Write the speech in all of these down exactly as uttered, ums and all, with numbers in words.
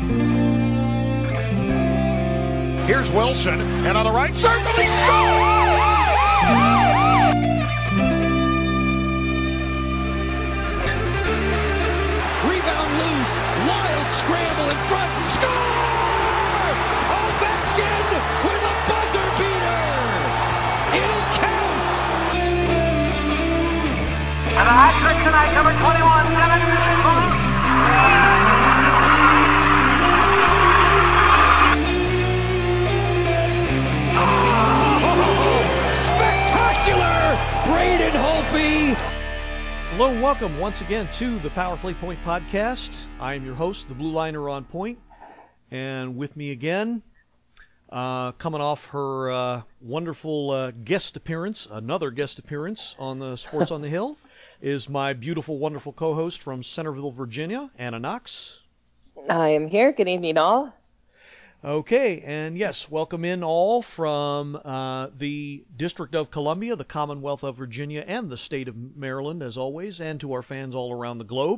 Here's Wilson, and on the right circle, he scores! Rebound loose, wild scramble in front, score! Ovechkin with a buzzer beater! It'll count! And the hat trick tonight, number twenty-one, Evan Spectacular! Braden Holtby! Hello and welcome once again to the Power Play Point podcast. I am your host, the Blue Liner on Point, and with me again, uh, coming off her uh, wonderful uh, guest appearance, another guest appearance on the Sports on the Hill, is my beautiful, wonderful co-host from Centerville, Virginia, Anna Knox. I am here. Good evening, all. Okay, and yes, welcome in all from uh, the District of Columbia, the Commonwealth of Virginia, and the state of Maryland, as always, and to our fans all around the globe.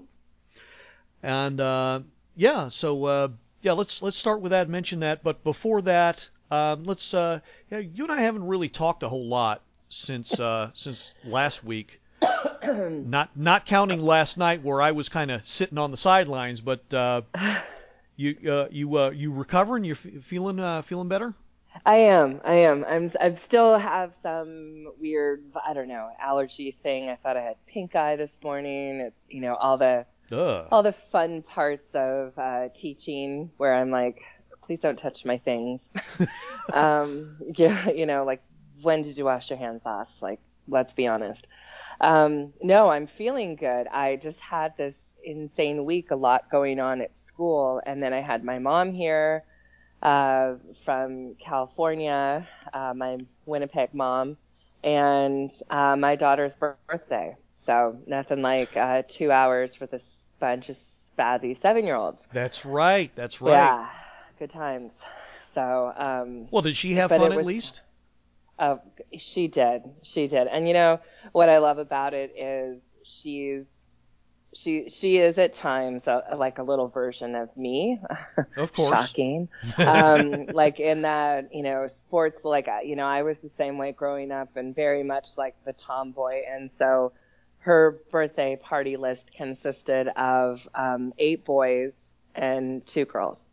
And uh, yeah, so uh, yeah, let's let's start with that. Mention that, but before that, um, let's. Uh, yeah, you and I haven't really talked a whole lot since uh, since last week. not not counting last night where I was kind of sitting on the sidelines, but. Uh, You uh, you uh, you recovering? You're f- feeling uh, feeling better? I am. I am. I'm. I still have some weird, I don't know, allergy thing. I thought I had pink eye this morning. It's, you know, all the Ugh. all the fun parts of uh, teaching where I'm like, please don't touch my things. um, yeah, you know, like when did you wash your hands last? Like, let's be honest. Um, no, I'm feeling good. I just had this insane week, a lot going on at school, and then I had my mom here uh, from California, uh, my Winnipeg mom, and uh, my daughter's birthday. So nothing like uh, two hours for this bunch of spazzy seven-year-olds. That's right. That's right. Yeah, good times. So. Um, well, did she have but fun it was, at least? Uh, she did. She did. And you know what I love about it is she's. She she is at times a, like a little version of me. Of course. Shocking. um, like in that, you know, sports, like, you know, I was the same way growing up and very much like the tomboy. And so her birthday party list consisted of um, eight boys and two girls.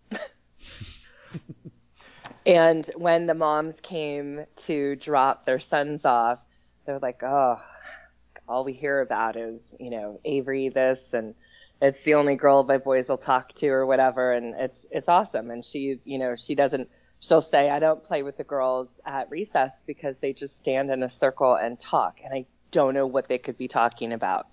And when the moms came to drop their sons off, they're like, oh, all we hear about is, you know, Avery this, and it's the only girl my boys will talk to or whatever. And it's, it's awesome. And she, you know, she doesn't, she'll say, I don't play with the girls at recess because they just stand in a circle and talk. And I don't know what they could be talking about.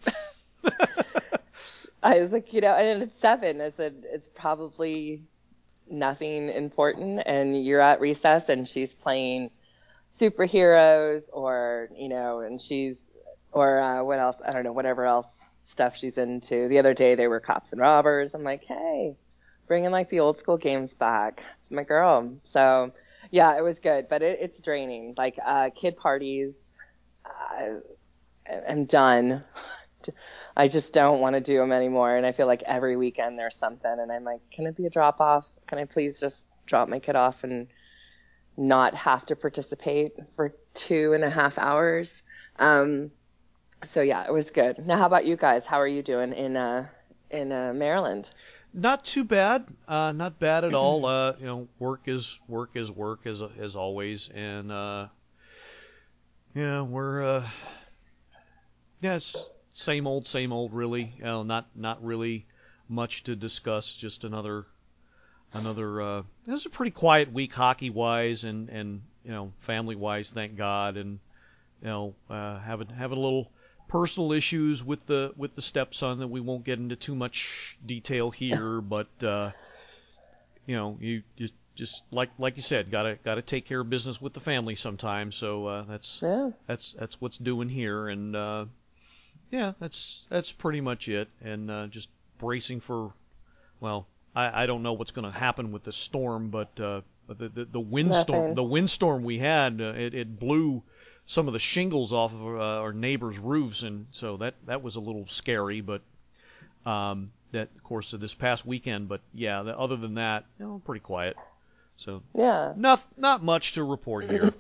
I was like, you know, and it's seven. I said, it's probably nothing important. And you're at recess and she's playing superheroes or, you know, and she's, or uh, what else? I don't know, whatever else stuff she's into. The other day they were cops and robbers. I'm like, hey, bringing like the old school games back. It's my girl. So yeah, it was good, but it, it's draining. Like uh, kid parties, uh, I'm done. I just don't want to do them anymore. And I feel like every weekend there's something. And I'm like, can it be a drop off? Can I please just drop my kid off and not have to participate for two and a half hours? Um, So yeah, it was good. Now, how about you guys? How are you doing in uh, in uh, Maryland? Not too bad. Uh, not bad at all. Uh, you know, work is work is work as as always, and uh, yeah, we're uh, yeah, it's same old, same old. Really, you know, not not really much to discuss. Just another another. Uh, it was a pretty quiet week hockey wise, and and you know, family wise, thank God, and you know, uh, having having a little personal issues with the with the stepson that we won't get into too much detail here, but uh, you know, you just just like like you said, gotta gotta take care of business with the family sometimes. So uh, that's Yeah. that's that's what's doing here, and uh, yeah, that's that's pretty much it, and uh, just bracing for, well, I, I don't know what's going to happen with the storm, but uh, the the, the windstorm Nothing. the windstorm we had, uh, it it blew some of the shingles off of uh, our neighbors' roofs, and so that that was a little scary. But um, that of course of this past weekend, but yeah, the, other than that, you know, pretty quiet. So Yeah. not not much to report here.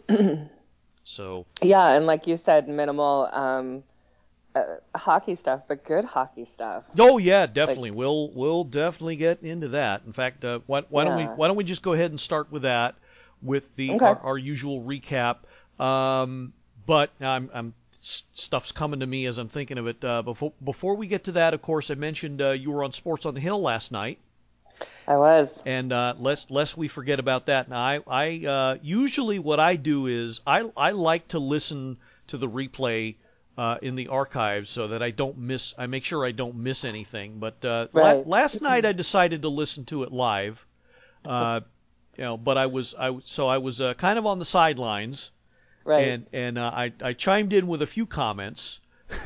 So Yeah, and like you said, minimal um, uh, hockey stuff, but good hockey stuff. oh yeah, definitely. Like, we'll we'll definitely get into that. In fact, uh, why, why don't we yeah. why don't we just go ahead and start with that with the Okay. our, our usual recap. Um, but I'm I'm stuff's coming to me as I'm thinking of it. Uh, before before we get to that, of course, I mentioned uh, you were on Sports on the Hill last night. I was. And uh, lest lest we forget about that. Now, I, I uh, usually what I do is I I like to listen to the replay uh, in the archives so that I don't miss. I make sure I don't miss anything. But uh, Right. la- last night I decided to listen to it live. Uh, you know, but I was I so I was uh, kind of on the sidelines, Right. and and uh, I I chimed in with a few comments.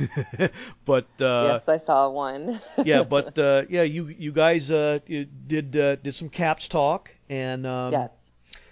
but uh, Yes, I saw one. yeah, but uh, yeah, you you guys uh, you did uh, did some Caps talk, and um, Yes.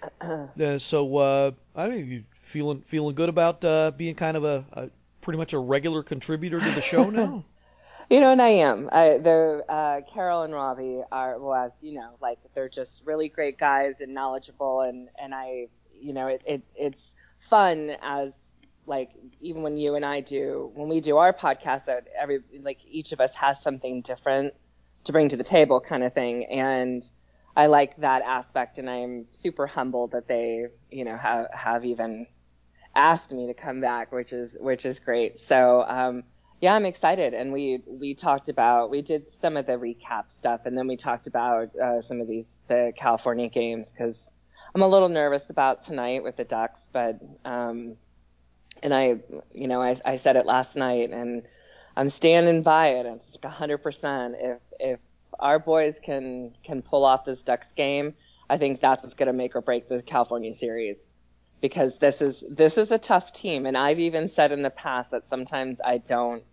uh, so uh, I mean, you feeling feeling good about uh, being kind of a, a pretty much a regular contributor to the show now. You know, and I am. I, the uh, Carol and Robbie are, well, as you know, like they're just really great guys and knowledgeable, and and I, you know, it, it it's fun as like even when you and I do when we do our podcast that every like each of us has something different to bring to the table, kind of thing, and I like that aspect, and I'm super humbled that they, you know, have have even asked me to come back, which is which is great. So. um Yeah, I'm excited, and we we talked about we did some of the recap stuff, and then we talked about uh, some of these the California games because I'm a little nervous about tonight with the Ducks, but um, and I you know I, I said it last night, and I'm standing by it. It's like one hundred percent. If if our boys can can pull off this Ducks game, I think that's what's going to make or break the California series. Because this is this is a tough team, and I've even said in the past that sometimes I don't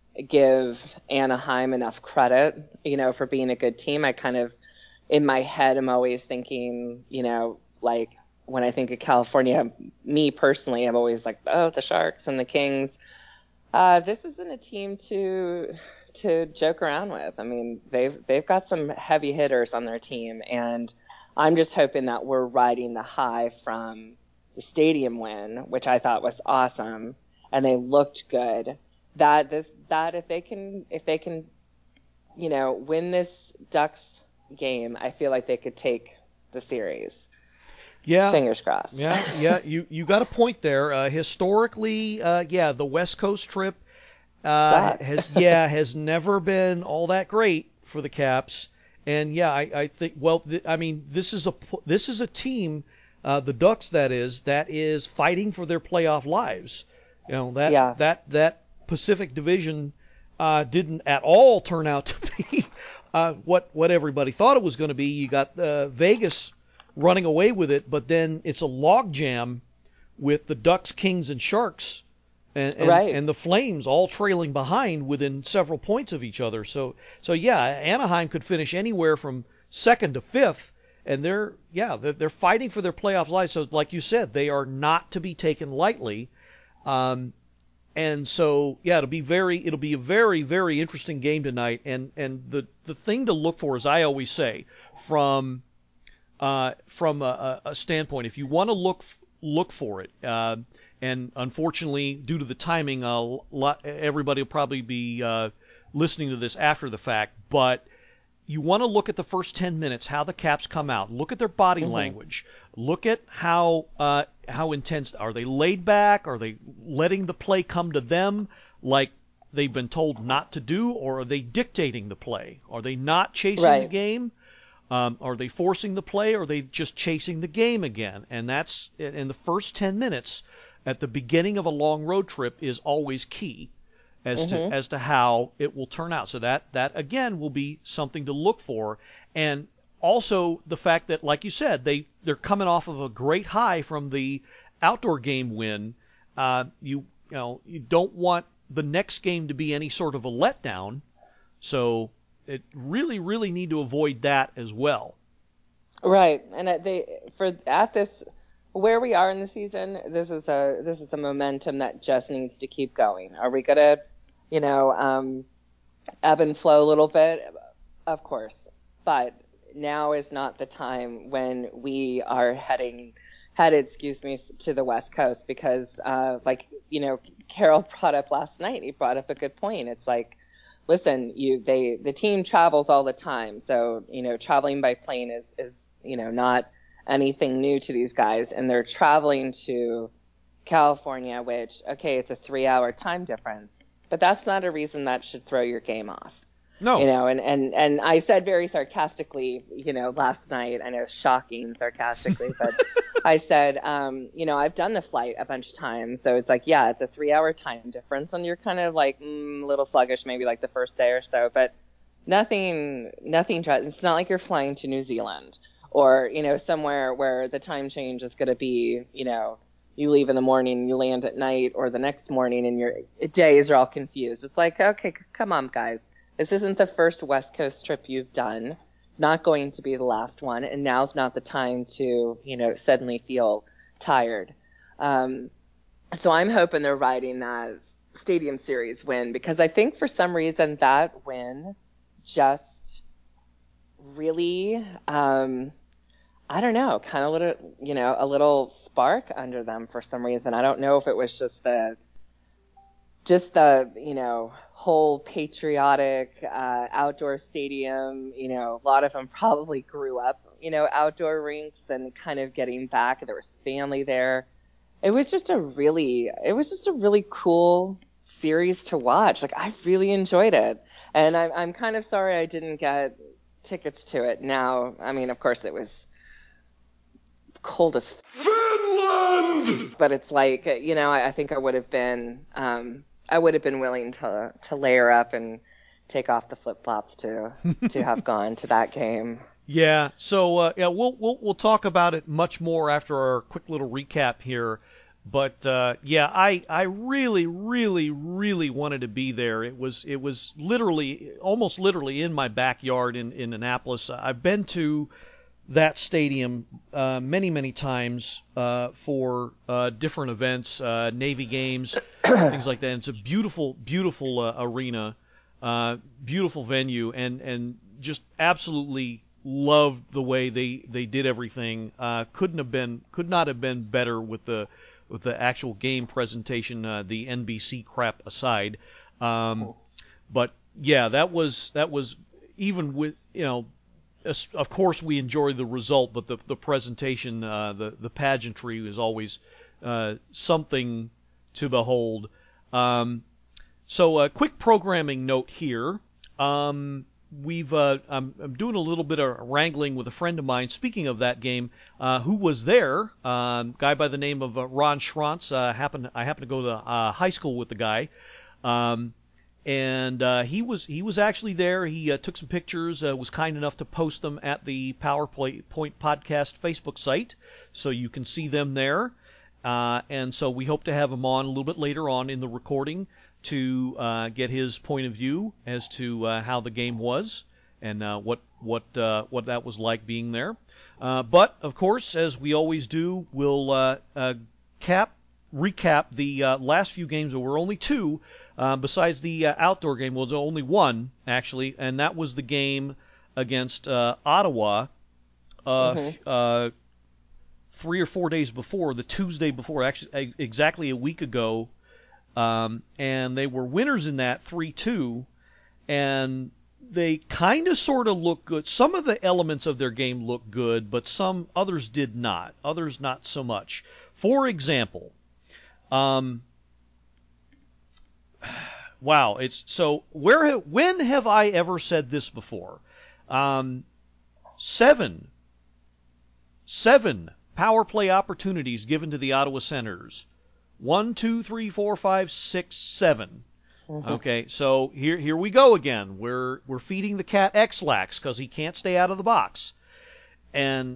give Anaheim enough credit, you know, for being a good team. I kind of, in my head, I'm always thinking, you know, like when I think of California, me personally, I'm always like, oh, the Sharks and the Kings. Uh, this isn't a team to to joke around with. I mean, they've they've got some heavy hitters on their team, and I'm just hoping that we're riding the high from the stadium win, which I thought was awesome, and they looked good. That this that if they can if they can, you know, win this Ducks game, I feel like they could take the series. Yeah. Fingers crossed. Yeah, yeah. You you got a point there. Uh, historically, uh, yeah, the West Coast trip uh, has yeah has never been all that great for the Caps. And yeah, I, I think well, th- I mean, this is a this is a team, uh, the Ducks that is that is fighting for their playoff lives. You know that Yeah. that that. Pacific Division uh, didn't at all turn out to be uh, what what everybody thought it was going to be. You got uh, Vegas running away with it, but then it's a logjam with the Ducks, Kings, and Sharks, and and, Right. and the Flames all trailing behind within several points of each other. So so yeah, Anaheim could finish anywhere from second to fifth, and they're yeah they're, they're fighting for their playoff lives. So like you said, they are not to be taken lightly. Um, And so, yeah, it'll be very, it'll be a very, very interesting game tonight. And and the the thing to look for, as I always say, from uh, from a, a standpoint, if you want to look look for it, uh, and unfortunately, due to the timing, a lot, everybody will probably be uh, listening to this after the fact, but you want to look at the first ten minutes, how the Caps come out. Look at their body Mm-hmm. language. Look at how uh, how intense. Are they laid back? Are they letting the play come to them like they've been told not to do? Or are they dictating the play? Are they not chasing Right. the game? Um, are they forcing the play? Or are they just chasing the game again? And that's in the first ten minutes at the beginning of a long road trip is always key as Mm-hmm. to as to how it will turn out. So that that again will be something to look for, and also the fact that, like you said, they they're coming off of a great high from the outdoor game win. Uh, you you know you don't want the next game to be any sort of a letdown. So it really really need to avoid that as well. Right. And at they for at this where we are in the season, this is a this is a momentum that just needs to keep going. Are we gonna, you know, um, ebb and flow a little bit? Of course. But now is not the time when we are heading headed, excuse me, to the West Coast because, uh, like, you know, Carol brought up last night. He brought up a good point. It's like, listen, you they the team travels all the time, so you know, traveling by plane is is you know not anything new to these guys, and they're traveling to California, which okay, it's a three-hour time difference, but that's not a reason that should throw your game off. No. You know, and, and, and I said very sarcastically, you know, last night, I know shocking sarcastically, but I said, um, you know, I've done the flight a bunch of times. So it's like, yeah, it's a three hour time difference and you're kind of like mm, a little sluggish, maybe like the first day or so, but nothing, nothing, it's not like you're flying to New Zealand or, you know, somewhere where the time change is going to be, you know, you leave in the morning, you land at night or the next morning and your days are all confused. It's like, okay, c- come on, guys. This isn't the first West Coast trip you've done. It's not going to be the last one, and now's not the time to, you know, suddenly feel tired. Um, so I'm hoping they're riding that Stadium Series win because I think for some reason that win just really, um, I don't know, kind of little, you know, a little spark under them for some reason. I don't know if it was just the, just the, you know, whole patriotic uh, outdoor stadium, you know, a lot of them probably grew up, you know, outdoor rinks and kind of getting back. There was family there. It was just a really, it was just a really cool series to watch. Like, I really enjoyed it. And I'm, I'm kind of sorry I didn't get tickets to it now. I mean, of course, it was cold as Finland! But it's like, you know, I, I think I would have been, um, I would have been willing to to layer up and take off the flip flops to to have gone to that game. Yeah. So uh, yeah, we'll we'll we'll talk about it much more after our quick little recap here. But uh, yeah, I I really really really wanted to be there. It was it was literally almost literally in my backyard in in Annapolis. I've been to that stadium uh, many, many times uh, for uh, different events, uh, Navy games, things like that. And it's a beautiful, beautiful uh, arena, uh, beautiful venue, and, and just absolutely loved the way they, they did everything. Uh, couldn't have been, could not have been better with the with the actual game presentation, uh, the N B C crap aside. Um, but yeah, that was that was even with you know. Of course, we enjoy the result, but the the presentation, uh, the the pageantry is always uh, something to behold. Um, so, a quick programming note here. Um, we've uh, I'm, I'm doing a little bit of wrangling with a friend of mine. Speaking of that game, uh, who was there? Um, guy by the name of uh, Ron Schrantz. Uh, happened I happened to go to uh, high school with the guy. Um, And uh, he was he was actually there. He uh, took some pictures. Uh, was kind enough to post them at the PowerPoint Podcast Facebook site, so you can see them there. Uh, and so we hope to have him on a little bit later on in the recording to uh, get his point of view as to uh, how the game was and uh, what what uh, what that was like being there. Uh, but of course, as we always do, we'll uh, uh, cap. recap the uh, last few games. There were only two, uh, besides the uh, outdoor game. Well, there was only one, actually, and that was the game against uh, Ottawa uh, Mm-hmm. f- uh, three or four days before, the Tuesday before, actually exactly a week ago, um, and they were winners in that three two, and they kind of sort of look good. Some of the elements of their game look good, but some others did not. Others not so much. For example, Um, wow, it's so where when have I ever said this before? Um, seven, seven power play opportunities given to the Ottawa Senators. One, two, three, four, five, six, seven. Mm-hmm. Okay, so here here we go again. We're we're feeding the cat X-Lax because he can't stay out of the box, and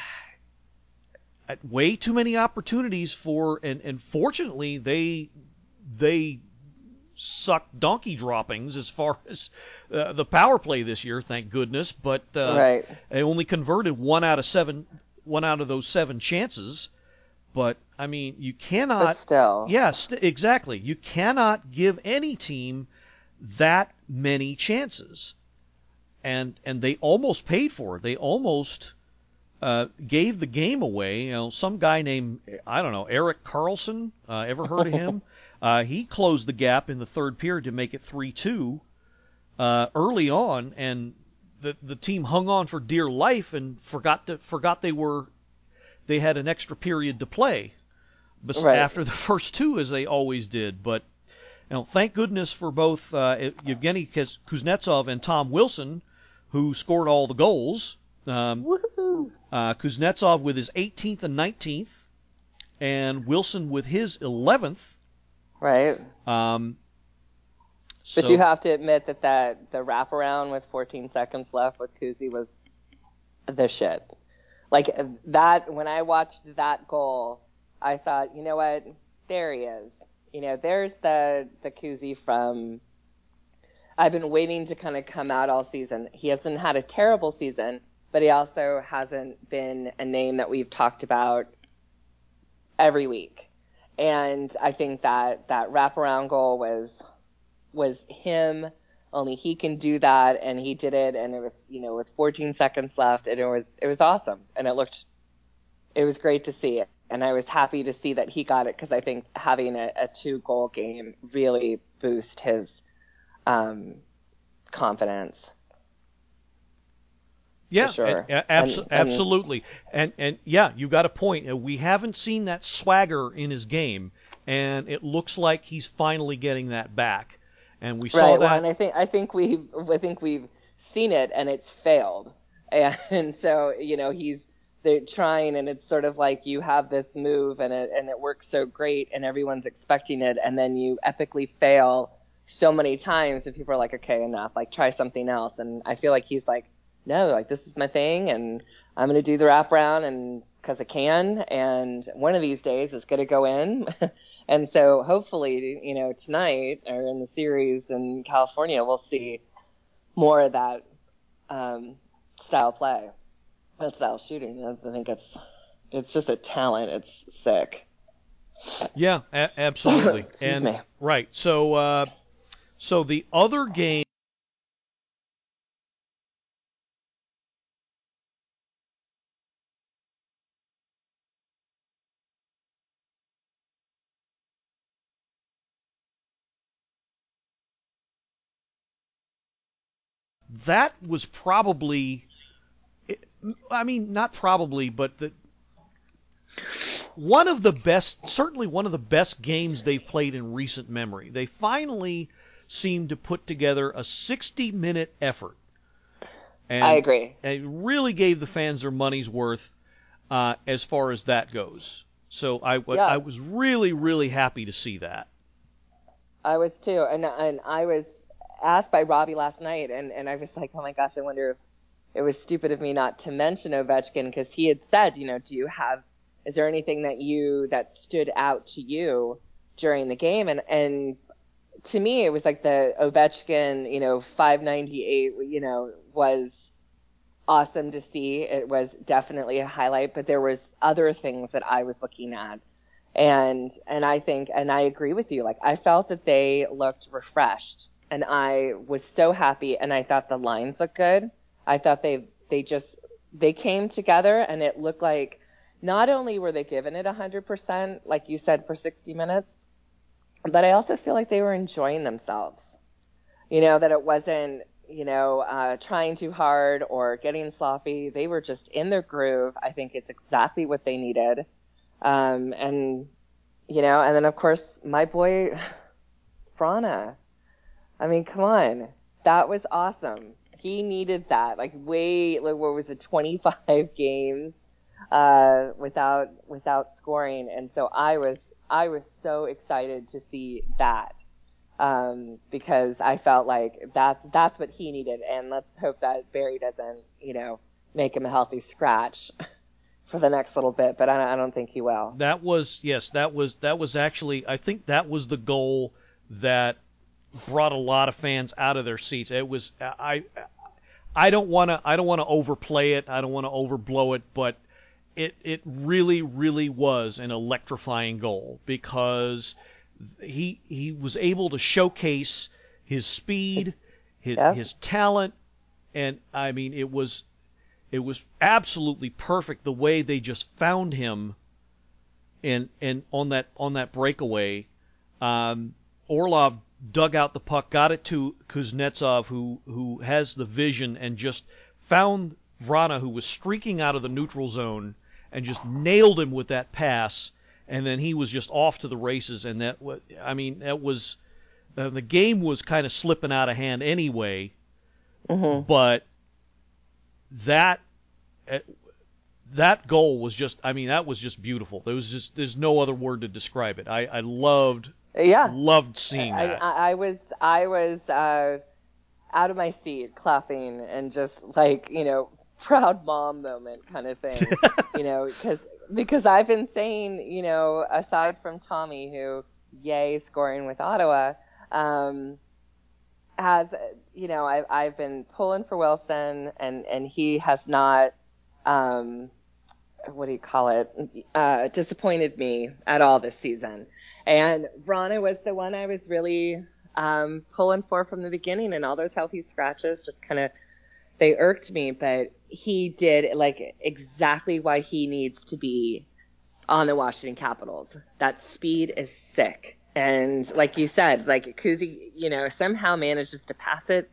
way too many opportunities for and and fortunately they they sucked donkey droppings as far as uh, the power play this year, thank goodness. But uh, Right. they only converted one out of seven, one out of those seven chances. But I mean, you cannot. But still. Yes, yeah, exactly. You cannot give any team that many chances. and and they almost paid for it. They almost uh, gave the game away. You know, some guy named, I don't know, Eric Carlson. Uh, ever heard of him? uh, he closed the gap in the third period to make it three two uh, early on, and the the team hung on for dear life and forgot to forgot they were they had an extra period to play. Bes- Right. After the first two, as they always did, but. You know, thank goodness for both uh, Yevgeny Kuznetsov and Tom Wilson, who scored all the goals. Um, Woohoo! uh, Kuznetsov with his eighteenth and nineteenth, and Wilson with his eleventh. Right. Um, But so, you have to admit that, that the wraparound with fourteen seconds left with Kuzi was the shit. Like that, when I watched that goal, I thought, you know what? There he is. You know, there's the the Kuzi from. I've been waiting to kind of come out all season. He hasn't had a terrible season, but he also hasn't been a name that we've talked about every week. And I think that that wraparound goal was was him. Only he can do that, and he did it. And it was, you know, with fourteen seconds left, and it was it was awesome, and it looked, it was great to see it. And I was happy to see that he got it because I think having a, a two-goal game really boosts his um, confidence. yeah, For sure. and- abso- And- and- absolutely. And and yeah, you got a point. Uh, We haven't seen that swagger in his game, and it looks like he's finally getting that back. And we saw Right. that. Well, and I think I think we've I think we've seen it, and it's failed. And, and so you know he's they're trying, and it's sort of like you have this move, and it and it works so great, and everyone's expecting it, and then you epically fail so many times, and people are like, okay, enough, like try something else. And I feel like he's like, no, like this is my thing, and I'm gonna do the wraparound, and because I can, and one of these days it's gonna go in. And so hopefully, you know, tonight or in the series in California, we'll see more of that um, style play, that style shooting. I think it's it's just a talent. It's sick. Yeah, a- absolutely. Excuse and me. right. So uh, so the other game. That was probably, I mean, not probably, but the, one of the best, certainly one of the best games they've played in recent memory. They finally seemed to put together a sixty-minute effort. And, I agree. and it really gave the fans their money's worth uh, as far as that goes. So I, Yeah. I was really, really happy to see that. I was too, and and I was asked by Robbie last night, and, and I was like, oh my gosh, I wonder if it was stupid of me not to mention Ovechkin, because he had said, you know, do you have, is there anything that you that stood out to you during the game? And and to me, it was like the Ovechkin, you know, five ninety-eight, you know, was awesome to see. It was definitely a highlight, but there was other things that I was looking at. And and I think, and I agree with you, like I felt that they looked refreshed, and I was so happy, and I thought the lines looked good. I thought they they just they came together, and it looked like not only were they giving it one hundred percent, like you said, for sixty minutes, but I also feel like they were enjoying themselves. You know, that it wasn't, you know, uh, trying too hard or getting sloppy. They were just in their groove. I think it's exactly what they needed. Um, and, you know, and then, of course, my boy, Frana. I mean, come on. That was awesome. He needed that. Like, way, like, what was it, twenty-five games uh, without without scoring. And so I was I was so excited to see that. Um, because I felt like that's that's what he needed, and let's hope that Barry doesn't, you know, make him a healthy scratch for the next little bit. But I, I don't think he will. That was yes, that was that was actually I think that was the goal that brought a lot of fans out of their seats. It was I I don't want to I don't want to overplay it. I don't want to overblow it, but it it really really was an electrifying goal because he he was able to showcase his speed, his Yeah. his talent, and I mean, it was it was absolutely perfect the way they just found him, and and on that on that breakaway, um, Orlov dug out the puck, got it to Kuznetsov, who who has the vision, and just found Vrana, who was streaking out of the neutral zone, and just nailed him with that pass, and then he was just off to the races. And that, I mean, that was uh, the game was kind of slipping out of hand anyway, Mm-hmm. but that uh, that goal was just, I mean, that was just beautiful. There was just, there's no other word to describe it. I, I loved, Yeah. loved seeing I, that. I, I was I was uh, out of my seat, clapping, and just like, you know, proud mom moment kind of thing, you know, because because I've been saying, you know, aside from Tommy, who, yay, scoring with Ottawa, um, has, you know, I've I've been pulling for Wilson, and and he has not, um, what do you call it, uh, disappointed me at all this season. And Vrana was the one I was really um, pulling for from the beginning, and all those healthy scratches just kind of, they irked me, but he did like exactly why he needs to be on the Washington Capitals. That speed is sick. And like you said, like Kuzi, you know, somehow manages to pass it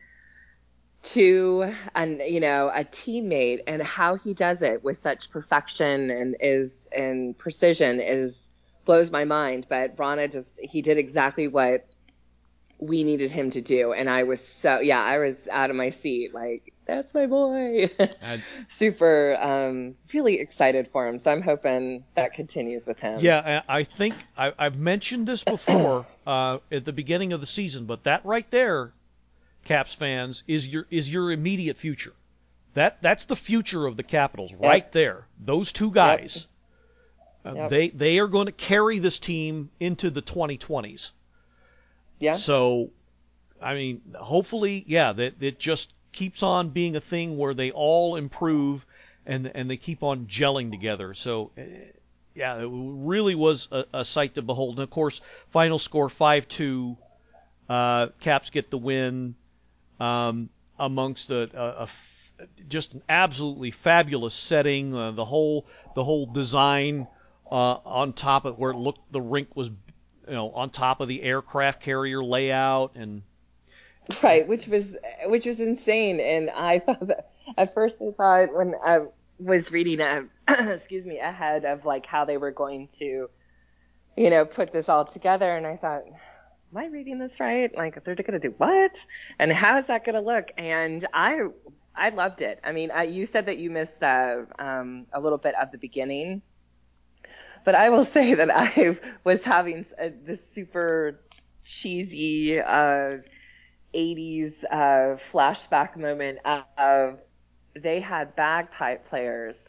to an, you know, a teammate, and how he does it with such perfection and is and precision is blows my mind. But Vrana just, he did exactly what we needed him to do. And I was so, yeah, I was out of my seat. Like, that's my boy. Super, um, really excited for him. So I'm hoping that continues with him. Yeah, I I think I, I've mentioned this before uh, at the beginning of the season, but that right there, Caps fans, is your is your immediate future. That that's the future of the Capitals right Yep. there. Those two guys, Yep. uh, Yep. they they are going to carry this team into the twenty twenties. Yeah. So, I mean, hopefully, yeah, that it just keeps on being a thing where they all improve and and they keep on gelling together. So, uh, yeah, it really was a, a sight to behold. And of course, final score five two. Uh, Caps get the win um, amongst a, a, a f- just an absolutely fabulous setting. Uh, the whole the whole design uh, on top of where it looked, the rink was, you know, on top of the aircraft carrier layout, and Right, which was which was insane. And I thought that at first I thought when I was reading a, excuse me, ahead of like how they were going to, you know, put this all together, and I thought, am I reading this right? Like, they're going to do what? And how is that going to look? And I I loved it. I mean, I, you said that you missed the, um, a little bit of the beginning, but I will say that I was having a, this super cheesy uh, eighties uh, flashback moment of they had bagpipe players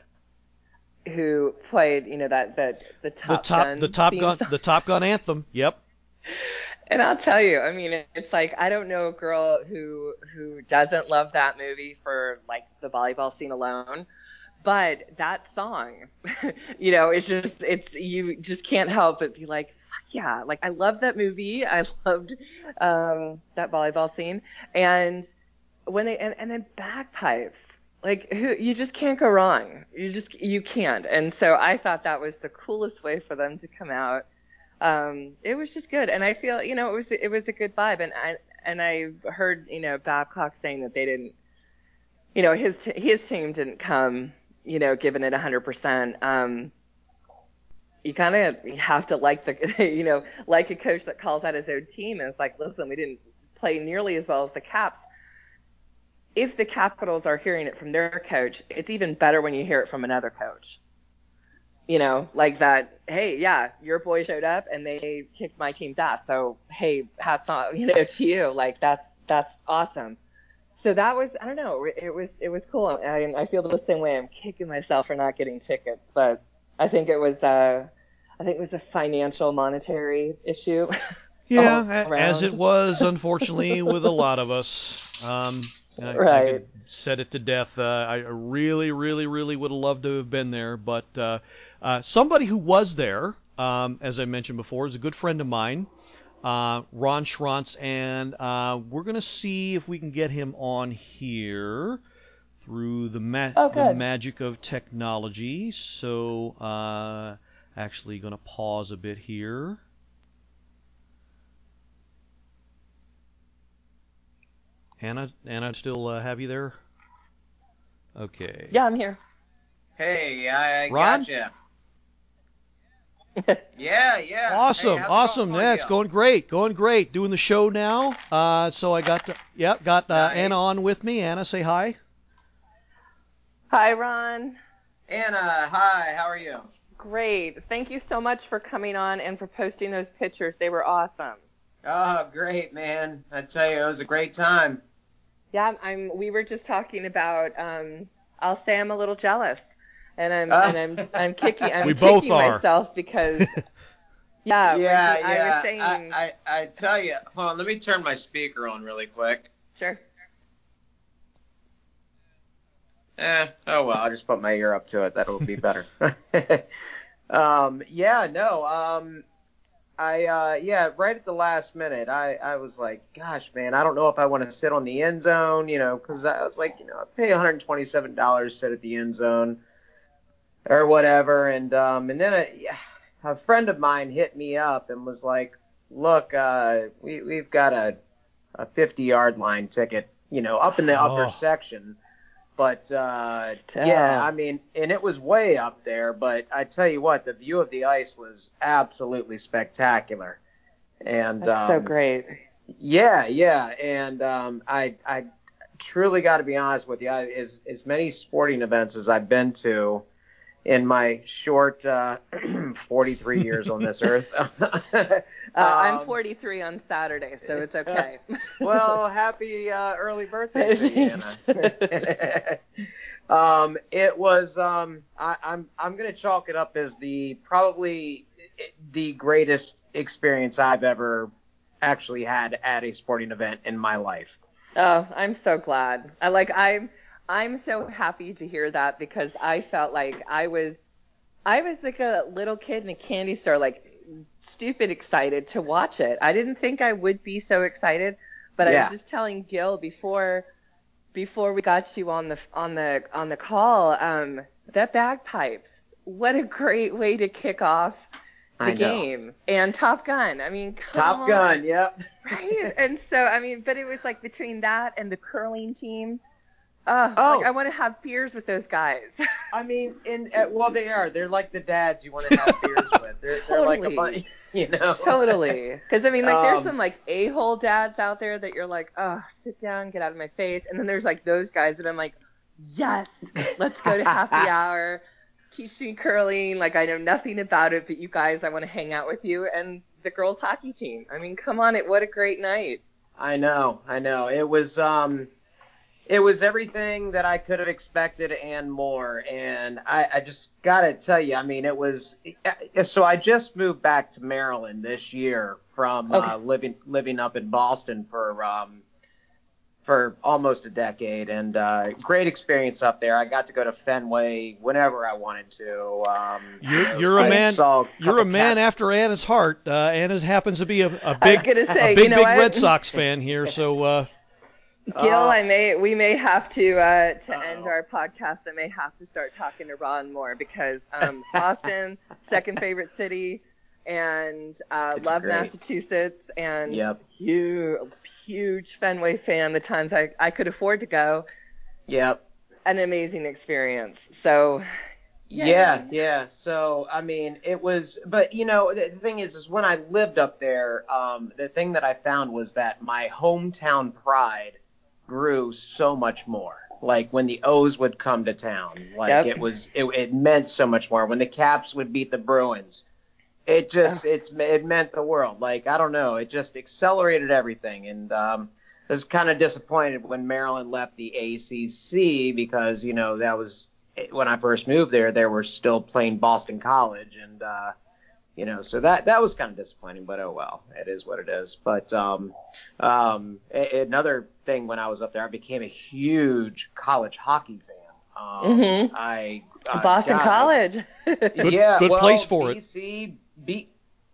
who played, you know, that that the Top the top Gun the Top theme Gun song. the Top Gun anthem. Yep. And I'll tell you, I mean, it's like, I don't know a girl who who doesn't love that movie for like the volleyball scene alone, but that song, you know, it's just, it's, you just can't help but be like, fuck yeah, like I love that movie. I loved um, that volleyball scene, and when they and, and then bagpipes. Like, who, you just can't go wrong. You just, you can't. And so I thought that was the coolest way for them to come out. Um, it was just good. And I feel, you know, it was, it was a good vibe. And I, and I heard, you know, Babcock saying that they didn't, you know, his, t- his team didn't come, you know, giving it a hundred percent. Um, you kind of have to like the, you know, like a coach that calls out his own team. And it's like, listen, we didn't play nearly as well as the Caps. If the Capitals are hearing it from their coach, it's even better when you hear it from another coach. You know, like that, hey, yeah, your boy showed up and they kicked my team's ass. So, hey, hats off, you know, to you. Like, that's that's awesome. So that was, I don't know, it was it was cool. I, I feel the same way. I'm kicking myself for not getting tickets, but I think it was, uh, I think it was a financial, monetary issue. Yeah, as it was, unfortunately, with a lot of us. Um, I, right. I could said it to death. Uh, I really, really, really would have loved to have been there, but uh, uh, somebody who was there, um, as I mentioned before, is a good friend of mine. uh, Ron Schrantz, and uh, we're going to see if we can get him on here through the, ma- Oh, the good. magic of technology. So uh, actually going to pause a bit here. Anna, Anna, still uh, have you there? Okay. Yeah, I'm here. Hey, I Ron? gotcha. Yeah, yeah. Awesome, Hey, how's it awesome. going, Yeah, it's Gil? going great, going great. Doing the show now. Uh, so I got, to, yep, got uh, Nice. Anna on with me. Anna, say hi. Hi, Ron. Anna, hi, how are you? Great. Thank you so much for coming on and for posting those pictures. They were awesome. Oh, great, man. I tell you, it was a great time. Yeah, I'm. We were just talking about. Um, I'll say I'm a little jealous, and I'm Uh. and I'm I'm kicking. I'm We both kicking are. myself because. Yeah. yeah, like I yeah. was saying. I, I, I tell you, hold on, let me turn my speaker on really quick. Sure. Eh, oh well, I'll just put my ear up to it. That'll be better. um, yeah, no, um, I, uh, yeah, right at the last minute, I, I was like, gosh, man, I don't know if I want to sit on the end zone, you know, because I was like, you know, I pay one hundred twenty-seven dollars to sit at the end zone or whatever. And, um, and then a, a friend of mine hit me up and was like, look, uh, we, we've got a, a fifty yard line ticket, you know, up in the upper Oh. section. But, uh, Still. yeah, I mean, and it was way up there, but I tell you what, the view of the ice was absolutely spectacular. And, That's um, so great. yeah, yeah. And, um, I, I truly got to be honest with you, I, as, as many sporting events as I've been to in my short, uh, forty-three years on this earth. Uh, I'm Um, forty-three on Saturday, so it's okay. Well, happy uh, early birthday to you, Anna. um, it was. Um, I, I'm. I'm going to chalk it up as the probably the greatest experience I've ever actually had at a sporting event in my life. Oh, I'm so glad. I like. I'm. I'm so happy to hear that because I felt like I was. I was like a little kid in a candy store, like stupid excited to watch it. I didn't think I would be so excited, but I Yeah. was just telling Gil before before we got you on the on the on the call, um, that bagpipes. What a great way to kick off the I know. game. And Top Gun. I mean, come Top on. Gun. Yep. Right? And so, I mean, but it was like between that and the curling team. Uh, Oh. like I want to have beers with those guys. I mean, in uh, well, they are. They're like the dads you want to have beers with. They're, they're like a Totally. bunch, you know. Totally. Because, I mean, like, there's Um, some, like, a-hole dads out there that you're like, oh, sit down, get out of my face. And then there's, like, those guys that I'm like, yes, let's go to happy hour, teach me curling. Like, I know nothing about it, but you guys, I want to hang out with you. And the girls' hockey team. I mean, come on, it what a great night. I know, I know. It was um it was everything that I could have expected and more. And I, I just gotta tell you, I mean, it was so I just moved back to Maryland this year from Okay. uh, living living up in Boston for um for almost a decade, and uh, great experience up there. I got to go to Fenway whenever I wanted to. Um, You're, you know, you're a I man. saw a You're a couple man cats- after Anna's heart. Uh, Anna happens to be a, a I was big, gonna say, a big, you know big what? Red Sox fan here. So uh, Gil, Uh, I may we may have to uh, to end Uh-oh. our podcast. I may have to start talking to Ron more because um, Boston, second favorite city, and uh, It's love great. Massachusetts, and Yep. huge huge Fenway fan. The times I I could afford to go, Yep. an amazing experience. So yay. Yeah, yeah. So, I mean, it was, but you know, the, the thing is, is when I lived up there, um, the thing that I found was that my hometown pride grew so much more. Like when the O's would come to town, like Yep. it was, it, it meant so much more. When the Caps would beat the Bruins, it just, it's, it meant the world. Like, I don't know, it just accelerated everything. And, um, I was kind of disappointed when Maryland left the A C C because, you know, that was, when I first moved there, they were still playing Boston College, and uh, you know, so that that was kind of disappointing. But oh well, it is what it is. But um, um, a- another thing, when I was up there, I became a huge college hockey fan. Um, Mhm. I uh, Boston God, College. I- yeah, good well, place for it. B C, B,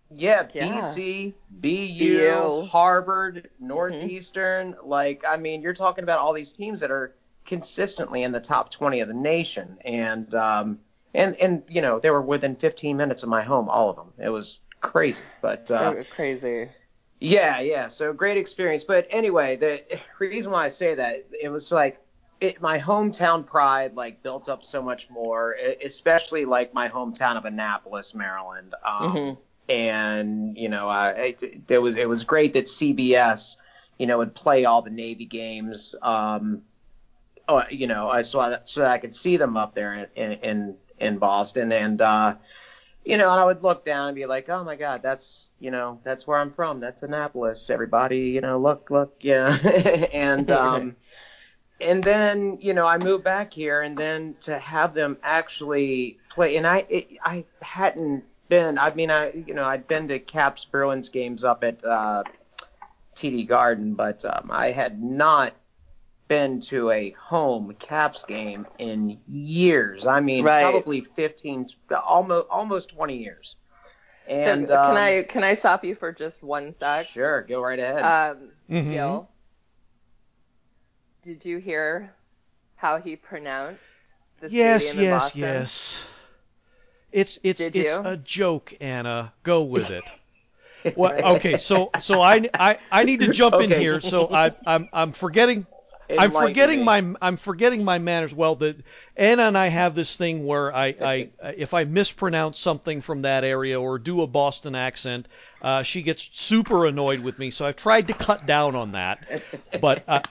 Yeah, Yeah. B C, B U, B U. Harvard, Northeastern. Mm-hmm. Like, I mean, you're talking about all these teams that are consistently in the top twenty of the nation. And, um, and, and you know, they were within fifteen minutes of my home, all of them. It was crazy. But uh, so crazy. Yeah, yeah. So great experience. But anyway, the reason why I say that, it was like it, my hometown pride, like, built up so much more, especially like my hometown of Annapolis, Maryland. Um, Mm-hmm. And, you know, I, it, it was it was great that C B S, you know, would play all the Navy games, um, uh, you know, I so, I, so that I could see them up there in in, in Boston. And, uh, you know, and I would look down and be like, oh, my God, that's, you know, that's where I'm from. That's Annapolis. Everybody, you know, look, look, yeah. and um, and then, you know, I moved back here, and then to have them actually play. And I it, I hadn't been, I mean, I, you know, I'd been to Caps Bruins games up at uh, T D Garden, but um, I had not been to a home Caps game in years. I mean, Right. probably fifteen, almost almost twenty years. And so, can um, I can I stop you for just one sec? Sure, go right ahead. Um, Mm-hmm. Gil, did you hear how he pronounced the Yes, stadium in yes, Boston? yes. It's it's Did it's you? a joke, Anna. Go with it. Well, okay, so so I, I, I need to jump in Okay. here. So I I'm I'm forgetting I'm Enlighten forgetting me. my I'm forgetting my manners. Well, the Anna and I have this thing where I, I if I mispronounce something from that area or do a Boston accent, uh, she gets super annoyed with me. So I've tried to cut down on that, but uh,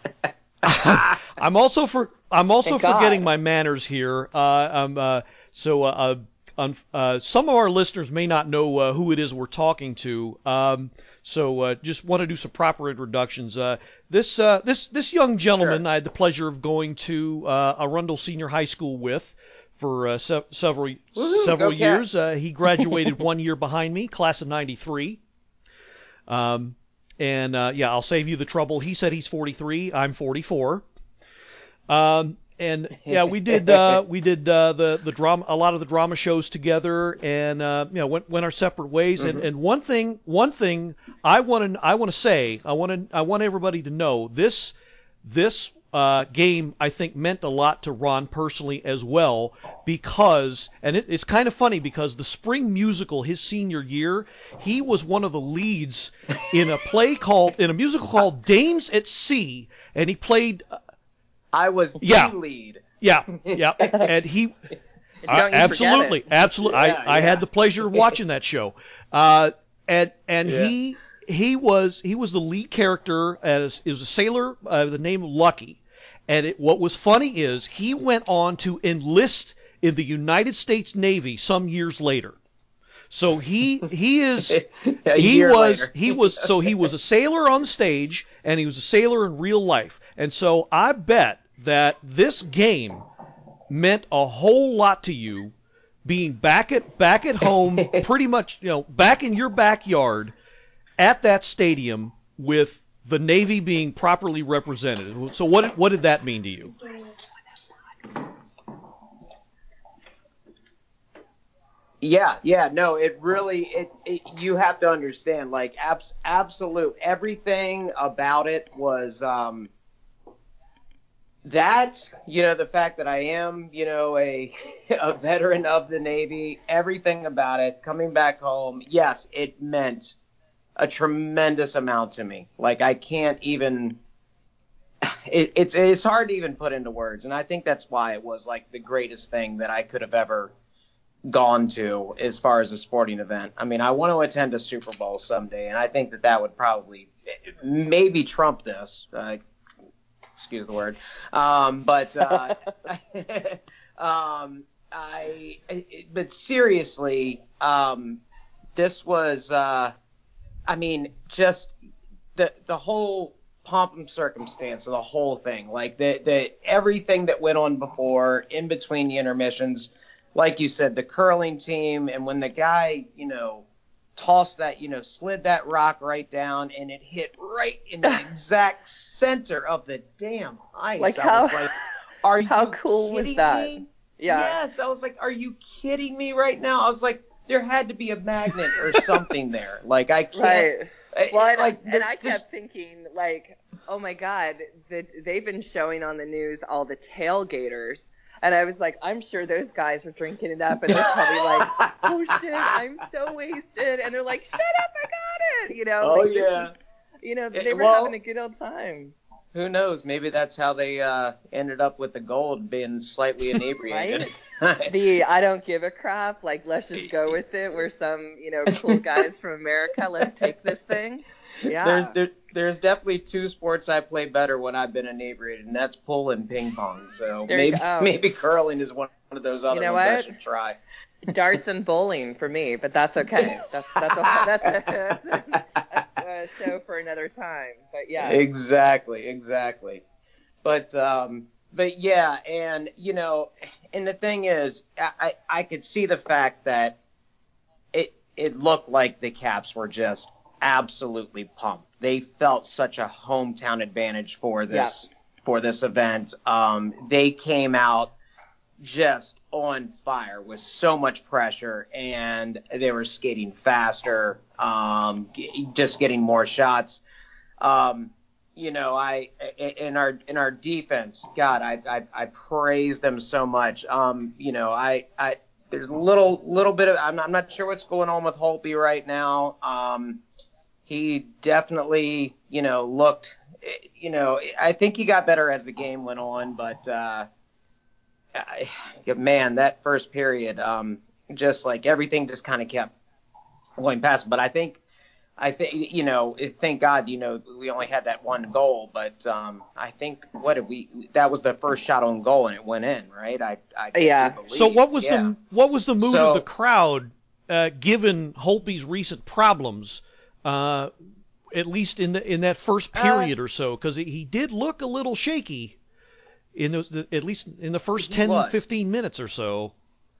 I'm also for I'm also Thank God. forgetting my manners here. Uh, um, uh, so uh, uh, um, uh, some of our listeners may not know uh, who it is we're talking to. Um, so uh, just want to do some proper introductions. Uh, this uh, this this young gentleman Sure. I had the pleasure of going to uh, Arundel Senior High School with for uh, se- several Woohoo, several go Cats. years. Uh, he graduated one year behind me, class of ninety-three. Um, and uh, yeah, I'll save you the trouble. He said he's forty-three. I'm forty-four. Um, and yeah, we did uh, we did uh, the the drama a lot of the drama shows together, and uh, you know went went our separate ways. Mm-hmm. And, and one thing one thing I want to I want to say I want to I want everybody to know this this uh, game I think meant a lot to Ron personally as well, because and it, it's kind of funny because the spring musical his senior year he was one of the leads in a play called in a musical called Dames at Sea, and he played. I was Yeah. the lead. Yeah, yeah, and he Don't uh, you absolutely, forget it. absolutely. Yeah, I, I yeah. had the pleasure of watching that show, uh, and and Yeah. he he was he was the lead character as is a sailor uh, the name of Lucky, and it, what was funny is he went on to enlist in the United States Navy some years later. So he he is A he year was later. he was so he was a sailor on the stage and he was a sailor in real life. And so I bet that this game meant a whole lot to you being back at back at home pretty much, you know, back in your backyard at that stadium with the Navy being properly represented. So what what did that mean to you? Yeah, yeah, no, it really, it, it you have to understand, like, abs- absolute, everything about it was, um, that, you know, the fact that I am, you know, a, a veteran of the Navy, everything about it, coming back home, yes, it meant a tremendous amount to me. Like, I can't even, it, it's, it's hard to even put into words, and I think that's why it was, like, the greatest thing that I could have ever gone to as far as a sporting event. I mean, I want to attend a Super Bowl someday, and I think that that would probably maybe trump this. Uh, excuse the word. Um, but uh, um, I, but seriously, um, this was, uh, I mean, just the the whole pomp and circumstance of the whole thing, like the the everything that went on before, in between the intermissions. Like you said, the curling team, and when the guy, you know, tossed that, you know, slid that rock right down, and it hit right in the exact center of the damn ice. Like I how- was like, are how you cool was kidding that? me? Yeah. Yes, I was like, are you kidding me right now? I was like, there had to be a magnet or something there. Like I can't. Right. I, Well, and, like, and I there's- kept thinking, like, oh my God, that they've been showing on the news all the tailgaters. And I was like, I'm sure those guys are drinking it up, and they're probably like, oh shit, I'm so wasted. And they're like, shut up, I got it. You know, Oh like, yeah. you know, It- they were well- having a good old time. Who knows? Maybe that's how they uh, ended up with the gold, being slightly inebriated. The I don't give a crap, like, let's just go with it. We're some, you know, cool guys from America. Let's take this thing. Yeah. There's there, there's definitely two sports I play better when I've been inebriated, and that's pool and ping pong. So There you maybe go. maybe curling is one of those other know ones I what? should try. Darts and bowling for me, but that's okay. That's that's a that's a, that's a, that's a show for another time. But yeah, Exactly, exactly. But um, but yeah, and you know, and the thing is, I I, I could see the fact that it it looked like the Caps were just absolutely pumped. They felt such a hometown advantage for this for this event. Um, they came out just on fire with so much pressure, and they were skating faster, um, g- just getting more shots. Um, you know, I in our in our defense, God, I I, I praise them so much. Um, you know, I I there's a little little bit of I'm not, I'm not sure what's going on with Holtby right now. Um, he definitely, you know, looked, you know, I think he got better as the game went on, but. Uh, I, man, that first period, um, just like everything just kind of kept going past. But I think, I think, you know, thank God, you know, we only had that one goal. But um, I think, what did we? That was the first shot on goal, and it went in, right? I, I Yeah. believe. So what was yeah. the what was the mood So- of the crowd, uh, given Holtby's recent problems, uh, at least in the in that first period Uh, or so? Because he, he did look a little shaky in those, the, at least in the first He ten, was. fifteen minutes or so.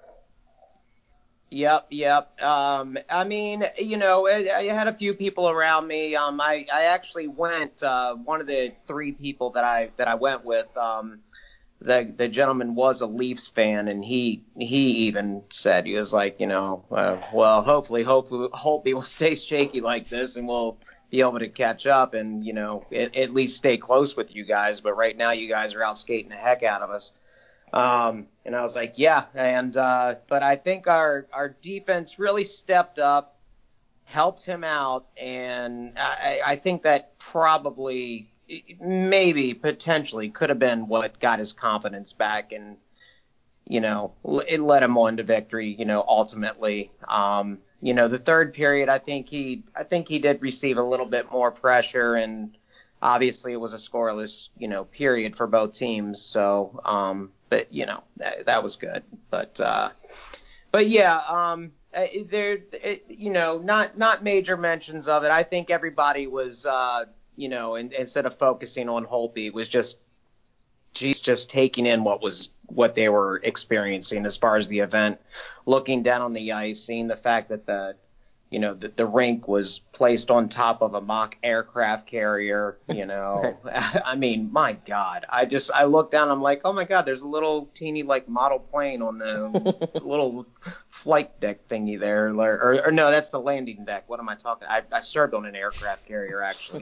Yep, yep. Um, I mean, you know, I, I had a few people around me. Um, I, I actually went. Uh, one of the three people that I that I went with. Um, the the gentleman was a Leafs fan, and he he even said, he was like, you know, uh, well, hopefully, hopefully, Holtby will stay shaky like this, and we'll be able to catch up, and you know, at, at least stay close with you guys. But right now, you guys are out skating the heck out of us. Um, and I was like, yeah, and uh, but I think our our defense really stepped up, helped him out, and I, I think that probably, maybe, potentially could have been what got his confidence back, and you know, it led him on to victory. You know, ultimately, um, you know, the third period, I think he, I think he did receive a little bit more pressure, and obviously it was a scoreless, you know, period for both teams. So, um, but you know, that, that was good. But, uh, but yeah, um, there, it, you know, not not major mentions of it. I think everybody was, uh, you know, in, instead of focusing on Holtby, was just, geez, just taking in what was what they were experiencing as far as the event, looking down on the ice, seeing the fact that the, you know, the, the rink was placed on top of a mock aircraft carrier. You know, I mean, my God, I just I looked down, I'm like, oh my God, there's a little teeny like model plane on the little flight deck thingy there, or, or, or no, that's the landing deck. What am I talking? I, I served on an aircraft carrier actually.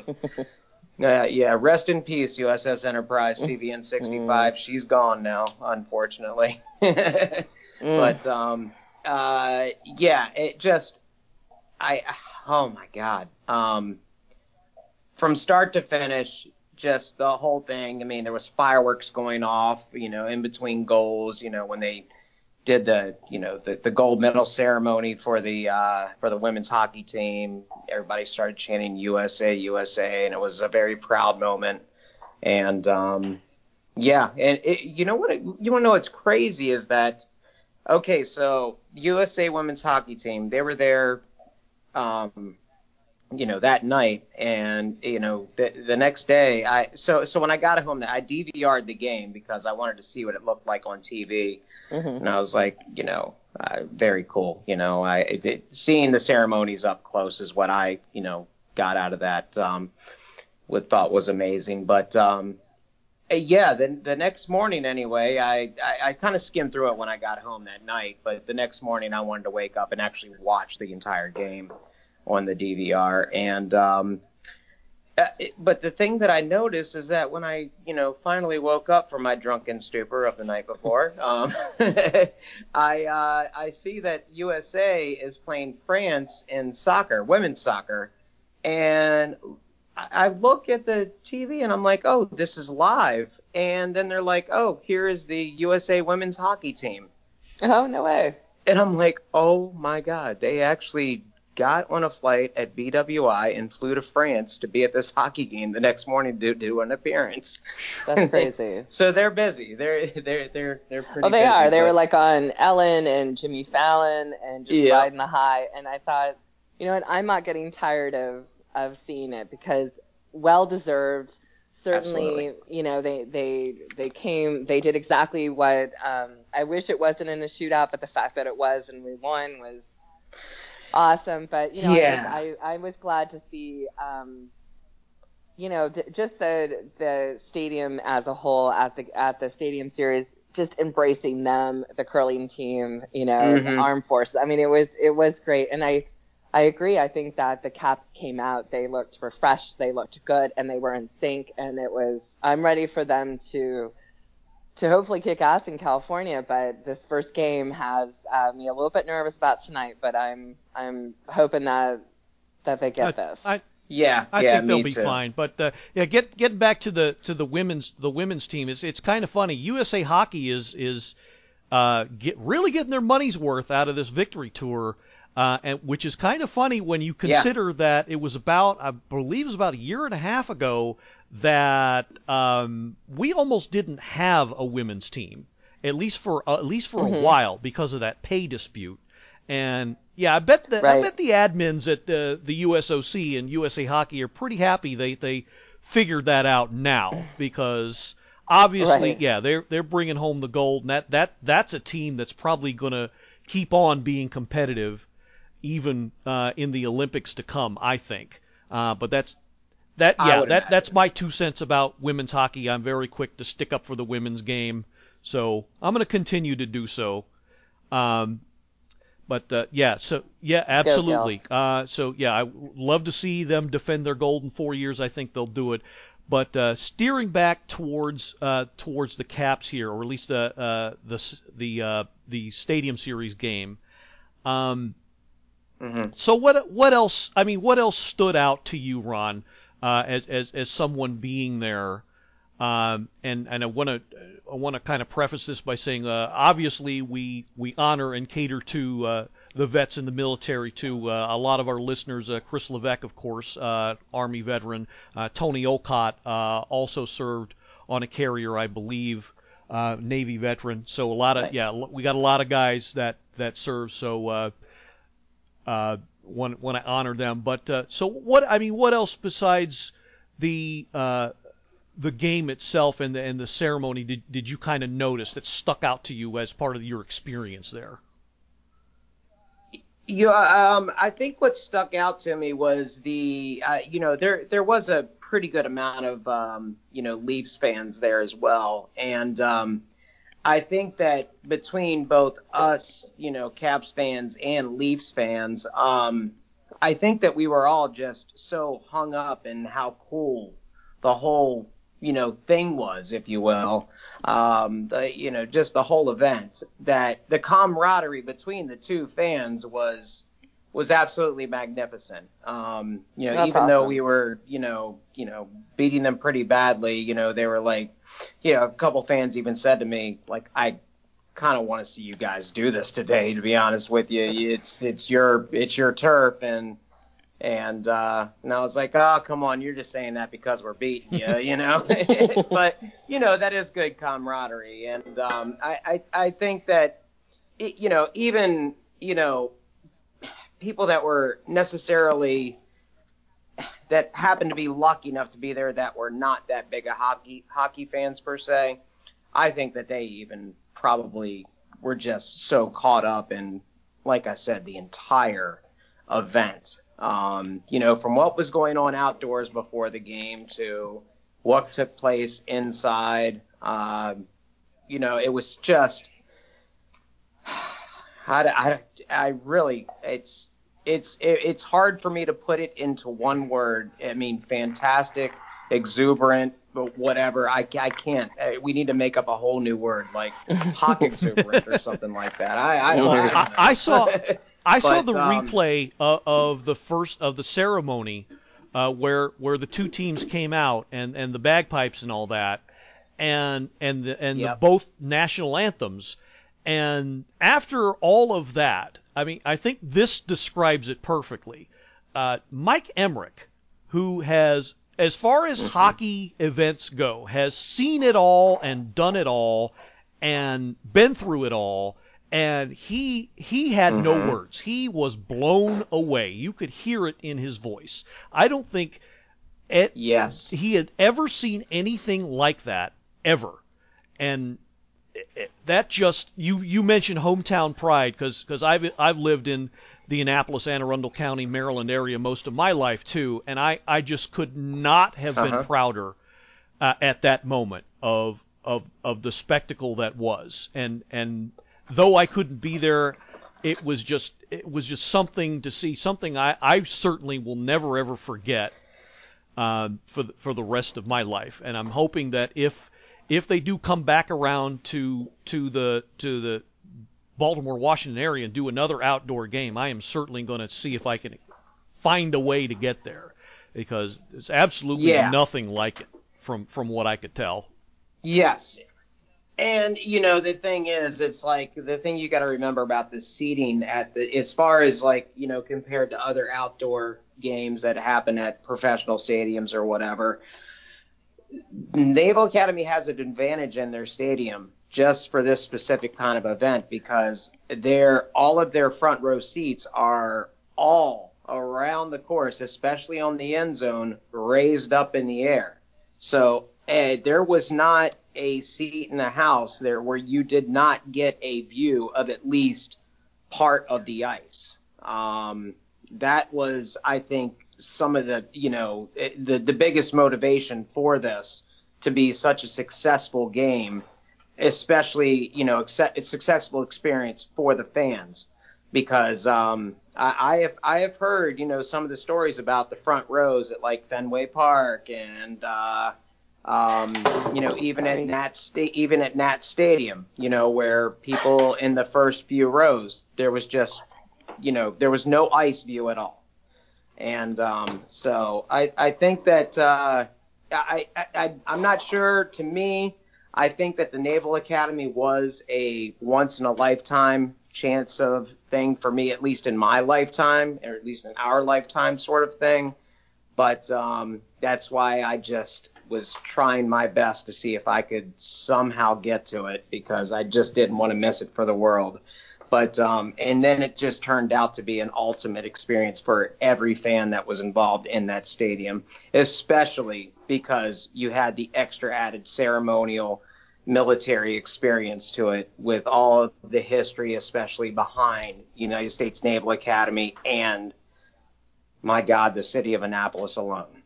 Uh, yeah, rest in peace, U S S Enterprise C V N sixty-five. Mm. She's gone now, unfortunately. mm. But um, uh, yeah, it just, I, oh my God, um, from start to finish, just the whole thing. I mean, there was fireworks going off, you know, in between goals. You know, when they did the, you know, the, the gold medal ceremony for the uh, for the women's hockey team, everybody started chanting U S A, U S A, and it was a very proud moment. And um, yeah, and it, you know what? It, you want to know what's crazy is that, okay, so U S A women's hockey team, they were there, um, you know, that night, and you know, the, the next day, I so so when I got home, I D V R'd the game because I wanted to see what it looked like on T V. Mm-hmm. And I was like, you know, uh, very cool. You know, I it, seeing the ceremonies up close is what I, you know, got out of that. Um, what thought was amazing. But um, Uh, Yeah, the the next morning anyway, I, I, I kind of skimmed through it when I got home that night, but the next morning I wanted to wake up and actually watch the entire game on the D V R. And um, uh, it- but the thing that I noticed is that when I, you know, finally woke up from my drunken stupor of the night before, um, I uh, I see that U S A is playing France in soccer, women's soccer, and I I look at the T V and I'm like, oh, this is live. And then they're like, oh, here is the U S A women's hockey team. Oh, no way. And I'm like, oh my God, they actually got on a flight at B W I and flew to France to be at this hockey game the next morning to do an appearance. That's crazy. So they're busy. They're they're they're they're pretty. Oh, they busy, are. They but- were like on Ellen and Jimmy Fallon and just Yep. riding the high. And I thought, you know what? I'm not getting tired of of seeing it because well deserved. Certainly, Absolutely. you know, they they they came. They did exactly what. Um, I wish it wasn't in a shootout, but the fact that it was and we won was awesome. But you know, Yeah. I, was, I I was glad to see. Um, you know, th- just the the stadium as a whole at the at the stadium series, just embracing them, the curling team, you know, the Mhm. armed forces. I mean, it was it was great, and I I agree. I think that the Caps came out, they looked refreshed, they looked good, and they were in sync. And it was I'm ready for them to to hopefully kick ass in California. But this first game has uh, me a little bit nervous about tonight. But I'm I'm hoping that that they get I, this. I, Yeah, I yeah, think they'll me be too. fine. But uh, yeah, get getting back to the to the women's the women's team is it's kind of funny. U S A Hockey is is uh, get really getting their money's worth out of this victory tour, uh, and which is kind of funny when you consider that it was about I believe it was about a year and a half ago that um, we almost didn't have a women's team, at least for uh, at least for Mhm. a while because of that pay dispute. And yeah, I bet the I Right. bet the admins at the the U S O C and U S A Hockey are pretty happy they they figured that out now because obviously, Right. yeah, they're they're bringing home the gold, and that that that's a team that's probably going to keep on being competitive even uh, in the Olympics to come, I think. Uh, but that's that I yeah, would that that's imagine. my two cents about women's hockey. I'm very quick to stick up for the women's game, so I'm going to continue to do so. Um, but uh, yeah, so yeah, absolutely. Uh, so yeah, I would love to see them defend their gold in four years. I think they'll do it. But uh, steering back towards uh, towards the Caps here, or at least the uh, the s- the uh, the Stadium Series game. Um, Mhm. so what what else? I mean, what else stood out to you, Ron, uh, as as as someone being there? Um, and and I want to I want to kind of preface this by saying, uh, obviously we we honor and cater to uh, the vets in the military too. Uh, a lot of our listeners, uh, Chris Levesque, of course, uh, Army veteran, uh, Tony Olcott uh, also served on a carrier, I believe, uh, Navy veteran. So a lot of Nice. yeah, we got a lot of guys that that serve. So uh, uh, want want to honor them. But uh, so what? I mean, what else besides the uh, the game itself and the and the ceremony did did you kind of notice that stuck out to you as part of your experience there? Yeah, um, I think what stuck out to me was the, uh, you know, there there was a pretty good amount of, um, you know, Leafs fans there as well, and um, I think that between both us, you know, Caps fans and Leafs fans, um, I think that we were all just so hung up in how cool the whole, you know, thing was, if you will. Um, the, you know, just the whole event, that the camaraderie between the two fans was was absolutely magnificent. Um, you know, That's even though awesome. we were, you know, you know, beating them pretty badly, you know, they were like, you know, a couple fans even said to me, like, I kind of want to see you guys do this today, to be honest with you. It's it's your it's your turf, and and uh, and I was like, oh, come on, you're just saying that because we're beating you, you know. But you know, that is good camaraderie, and um, I, I I think that it, you know, even you know, people that were necessarily that happened to be lucky enough to be there that were not that big a hockey hockey fans per se, I think that they even probably were just so caught up in, like I said, the entire event. Um, you know, from what was going on outdoors before the game to what took place inside. Um, you know, it was just, I, I, I really, it's, it's, it, it's hard for me to put it into one word. I mean, fantastic, exuberant, but whatever. I, I can't. We need to make up a whole new word, like hawk exuberant or something like that. I, I don't, I don't know. I, I saw, I saw But, the um, replay of, of the first of the ceremony, uh, where where the two teams came out and, and the bagpipes and all that, and and the, and Yep. the both national anthems, and after all of that, I mean, I think this describes it perfectly. Uh, Mike Emmerich, who has, as far as Mm-hmm. hockey events go, has seen it all and done it all and been through it all. And he he had no Mhm. words. He was blown away. You could hear it in his voice. I don't think it, Yes. he had ever seen anything like that ever. And it, it- that just you you mentioned hometown pride because because I've I've lived in the Annapolis, Anne Arundel County, Maryland area most of my life too, and I I just could not have been Uh-huh. prouder uh, at that moment of of of the spectacle that was. And and though I couldn't be there, it was just it was just something to see, something I, I certainly will never ever forget um, for the, for the rest of my life. And I'm hoping that if if they do come back around to to the to the Baltimore, Washington area and do another outdoor game, I am certainly going to see if I can find a way to get there because there's absolutely Yeah. nothing like it from from what I could tell. Yes. And, you know, the thing is, it's like the thing you got to remember about the seating at the, as far as like, you know, compared to other outdoor games that happen at professional stadiums or whatever, Naval Academy has an advantage in their stadium just for this specific kind of event because their, all of their front row seats are all around the course, especially on the end zone, raised up in the air. So uh, there was not a seat in the house there where you did not get a view of at least part of the ice. Um, that was, I think, some of the, you know, the, the biggest motivation for this to be such a successful game, especially, you know, a successful experience for the fans. Because um, I, I have I have heard, you know, some of the stories about the front rows at like Fenway Park and uh, um, you know, even at Nat Sta- even at Nat Stadium, you know, where people in the first few rows there was just, you know, there was no ice view at all. And um, so I I think that uh, I, I I I'm not sure. To me, I think that the Naval Academy was a once in a lifetime chance of thing for me, at least in my lifetime, or at least in our lifetime sort of thing. But um, that's why I just was trying my best to see if I could somehow get to it because I just didn't want to miss it for the world. But um, and then it just turned out to be an ultimate experience for every fan that was involved in that stadium, especially because you had the extra added ceremonial military experience to it with all of the history, especially behind United States Naval Academy and, my God, the city of Annapolis alone.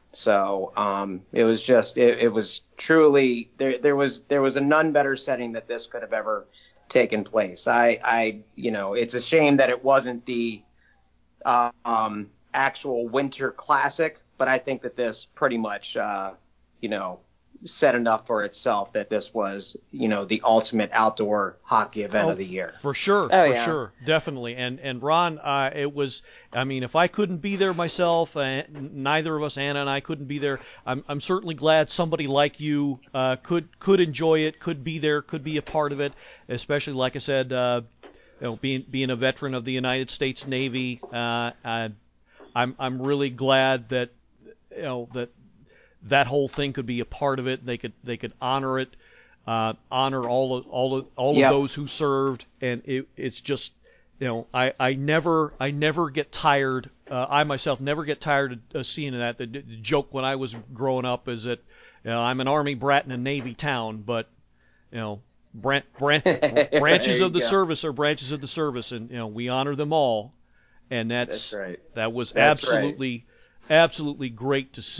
So um, it was just, it, it was truly, there, there was there was a none better setting that this could have ever taken place. I, I, you know, it's a shame that it wasn't the uh, um, actual Winter Classic, but I think that this pretty much, uh, you know, said enough for itself that this was, you know, the ultimate outdoor hockey event Oh, of the year. For sure, Oh, for yeah. sure, definitely. And and Ron, uh, it was. I mean, if I couldn't be there myself, uh, neither of us, Anna and I, couldn't be there. I'm I'm certainly glad somebody like you uh, could could enjoy it, could be there, could be a part of it. Especially, like I said, uh, you know, being being a veteran of the United States Navy, uh, I, I'm I'm really glad that you know that that whole thing could be a part of it. They could they could honor it. Uh, honor all of all of all Yep. of those who served, and it, it's just, you know, I, I never I never get tired. Uh, I myself never get tired of, of seeing that. The, the joke when I was growing up is that, you know, I'm an Army brat in a Navy town, but you know, bran- bran- branches There of the you go. service are branches of the service, and you know we honor them all, and that's, That's right. that was That's right. absolutely absolutely great to see.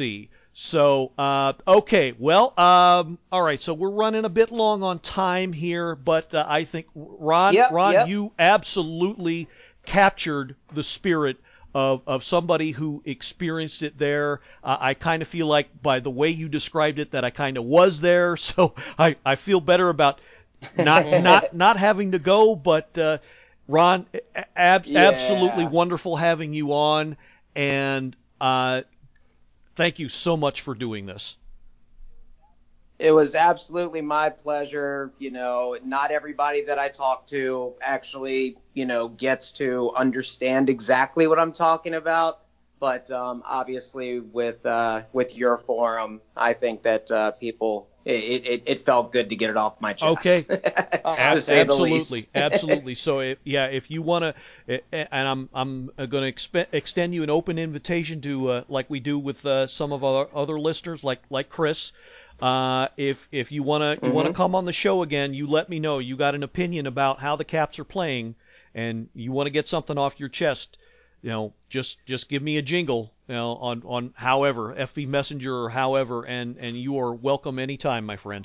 So, uh, okay, well, um, all right. So we're running a bit long on time here, but uh, I think Ron, Yep, Ron, yep. you absolutely captured the spirit of of somebody who experienced it there. Uh, I kind of feel like by the way you described it that I kind of was there, so I, I feel better about not not not having to go. But uh, Ron, ab- Yeah. absolutely wonderful having you on, and uh, thank you so much for doing this. It was absolutely my pleasure. You know, not everybody that I talk to actually, you know, gets to understand exactly what I'm talking about. But um, obviously, with uh, with your forum, I think that uh, people it, it it felt good to get it off my chest. Okay. to say the absolutely, least. absolutely. So, if, yeah, if you want to, and I'm I'm going to expe- extend you an open invitation to, uh, like we do with uh, some of our other listeners, like like Chris. Uh, if if you want to you Mm-hmm. want to come on the show again, you let me know. You got an opinion about how the Caps are playing, and you want to get something off your chest. You know, just just give me a jingle, you know, on on however F B Messenger or however, and and you are welcome anytime, my friend.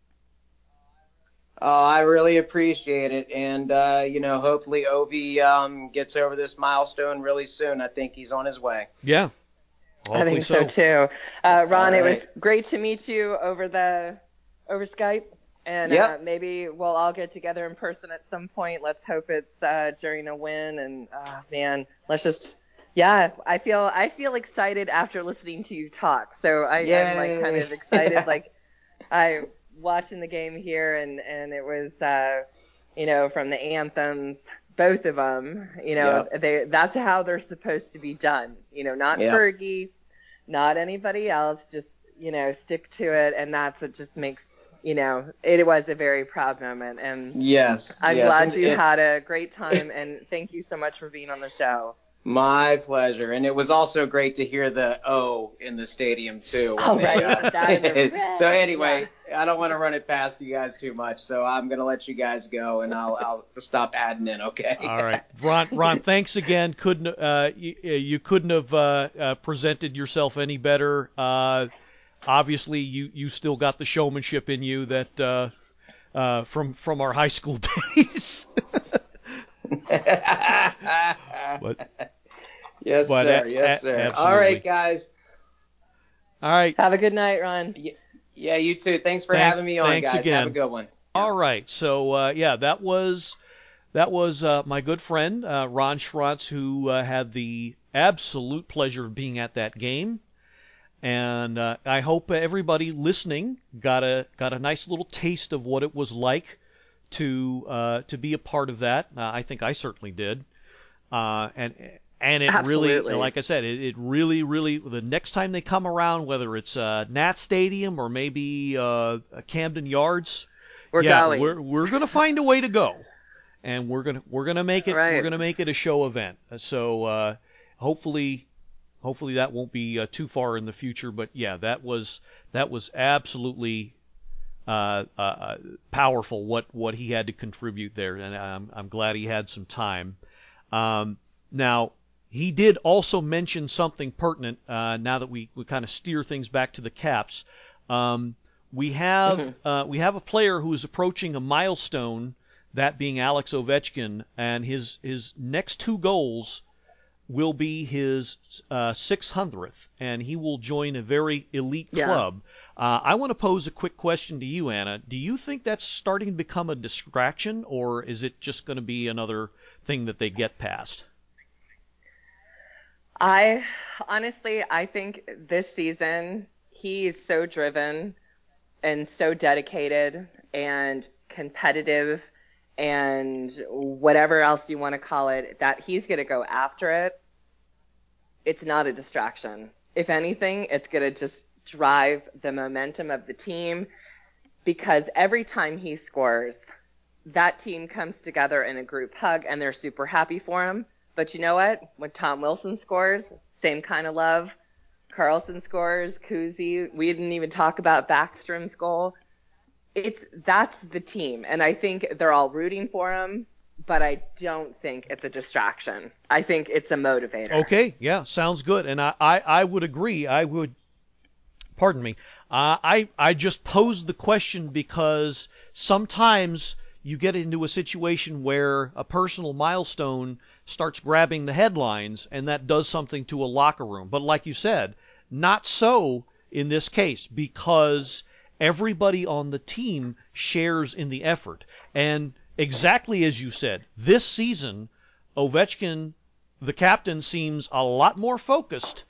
Oh, I really appreciate it, and uh, you know, hopefully Ovi um, gets over this milestone really soon. I think he's on his way. Yeah. I think so, too. Uh, Ron, All it right. was great to meet you over the over Skype, and Yep. uh, maybe we'll all get together in person at some point. Let's hope it's uh, during a win. And uh, man, let's just yeah. I feel I feel excited after listening to you talk. So I, I'm like kind of Yay. excited. Like I watching the game here, and and it was uh, you know from the anthems. Both of them, you know, Yep. they that's how they're supposed to be done. You know, not Yep. Fergie, not anybody else. Just, you know, stick to it. And that's what just makes, you know, it was a very proud moment. And Yes. I'm yes. glad and you it- had a great time. And thank you so much for being on the show. My pleasure, and it was also great to hear the O in the stadium too. when Oh, they, right. uh, That in the- so anyway, I don't want to run it past you guys too much, so I'm gonna let you guys go, and I'll I'll stop adding in. Okay. All right, Ron. Ron, thanks again. Couldn't uh, you, you couldn't have uh, uh, presented yourself any better. Uh, obviously, you, you still got the showmanship in you that uh, uh, from from our high school days. but yes, but sir. a- yes, a- sir. absolutely. All right, guys. all right, Have a good night, Ron. Yeah, you too. Thanks for Thank- having me on, thanks guys. again. Have a good one. all right. So uh, yeah, that was that was uh, my good friend uh, Ron Schwartz, who uh, had the absolute pleasure of being at that game. And uh, I hope everybody listening got a got a nice little taste of what it was like to uh, to be a part of that. Uh, I think I certainly did. Uh, and and it really, Absolutely. like I said, it, it really, really. The next time they come around, whether it's uh, Nat Stadium or maybe uh, Camden Yards, We're yeah, going. we're we're gonna find a way to go, and we're gonna we're gonna make it Right. we're gonna make it a show event. So uh, hopefully. Hopefully that won't be uh, too far in the future, but yeah, that was that was absolutely uh, uh, powerful what, what he had to contribute there, and I'm I'm glad he had some time. Um, now he did also mention something pertinent. Uh, now that we, we kind of steer things back to the Caps, um, we have Mm-hmm. uh, we have a player who is approaching a milestone, that being Alex Ovechkin, and his his next two goals will be his uh, six hundredth, and he will join a very elite Yeah. club. Uh, I want to pose a quick question to you, Anna. Do you think that's starting to become a distraction, or is it just going to be another thing that they get past? I honestly, I think this season he is so driven and so dedicated and competitive and whatever else you want to call it, that he's going to go after it. It's not a distraction. If anything, it's going to just drive the momentum of the team, because every time he scores, that team comes together in a group hug and they're super happy for him. But you know what? When Tom Wilson scores, same kind of love. Carlson scores, Kuzi. We didn't even talk about Backstrom's goal. It's that's the team, and I think they're all rooting for him. But I don't think it's a distraction. I think it's a motivator. Okay, yeah, sounds good, and I, I, I would agree. I would pardon me. Uh, I I just posed the question because sometimes you get into a situation where a personal milestone starts grabbing the headlines, and that does something to a locker room. But like you said, not so in this case, because everybody on the team shares in the effort. And exactly as you said, this season, Ovechkin, the captain, seems a lot more focused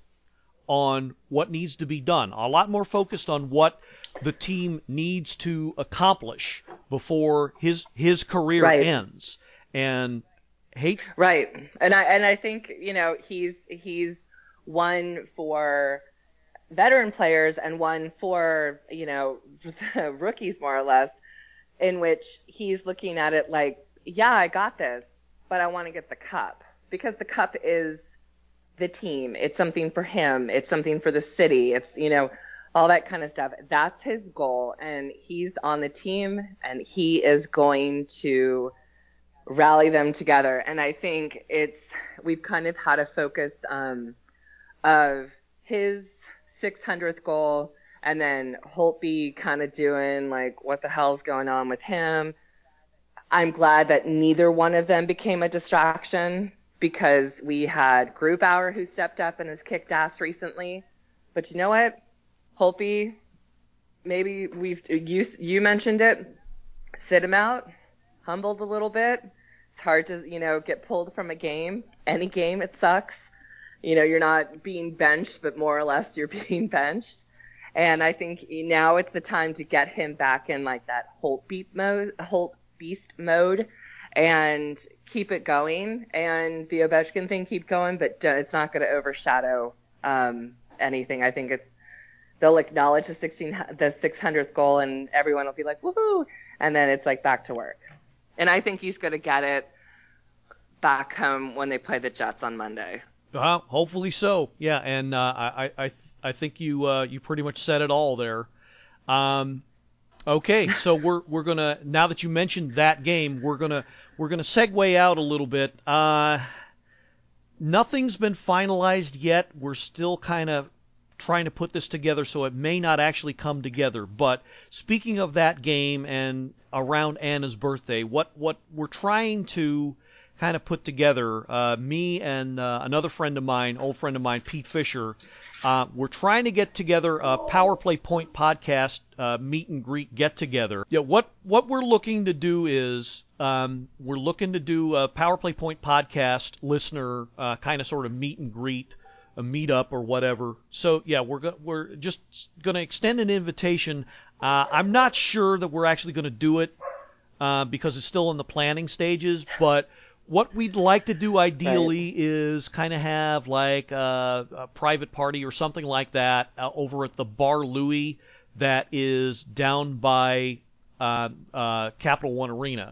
on what needs to be done, a lot more focused on what the team needs to accomplish before his his career Right. ends. And hate Right. And I and I think, you know, he's he's one for veteran players and one for, you know, rookies more or less, in which he's looking at it like, yeah, I got this, but I want to get the cup, because the cup is the team. It's something for him. It's something for the city. It's, you know, all that kind of stuff. That's his goal. And he's on the team, and he is going to rally them together. And I think it's, we've kind of had a focus um, of his six hundredth goal, and then Holtby kind of doing like, what the hell's going on with him? I'm glad that neither one of them became a distraction, because we had Grubauer, who stepped up and has kicked ass recently. But you know what? Holtby, maybe we've, you, you mentioned it, sit him out, humbled a little bit. It's hard to, you know, get pulled from a game. Any game, it sucks. You know, you're not being benched, but more or less you're being benched. And I think now it's the time to get him back in like that Holt beat mode, Holt beast mode, and keep it going. And the Ovechkin thing keep going, but it's not going to overshadow um, anything. I think it's, they'll acknowledge the sixteen, the six hundredth goal, and everyone will be like, woohoo! And then it's like back to work. And I think he's going to get it back home when they play the Jets on Monday. Uh, hopefully so. Yeah, and uh, I I I think you uh, you pretty much said it all there. Um, okay, so we're we're gonna, now that you mentioned that game, we're gonna we're gonna segue out a little bit. Uh, nothing's been finalized yet. We're still kind of trying to put this together, so it may not actually come together. But speaking of that game and around Anna's birthday, what what we're trying to kind of put together, uh, me and uh, another friend of mine, old friend of mine, Pete Fisher, uh, we're trying to get together a Power Play Point podcast uh, meet and greet get together. Yeah, what what we're looking to do is um, we're looking to do a Power Play Point podcast listener uh, kind of sort of meet and greet, a meetup or whatever. So yeah, we're go- we're just going to extend an invitation. Uh, I'm not sure that we're actually going to do it uh, because it's still in the planning stages, but what we'd like to do ideally right. is kind of have like a, a private party or something like that uh, over at the Bar Louie that is down by uh, uh, Capital One Arena.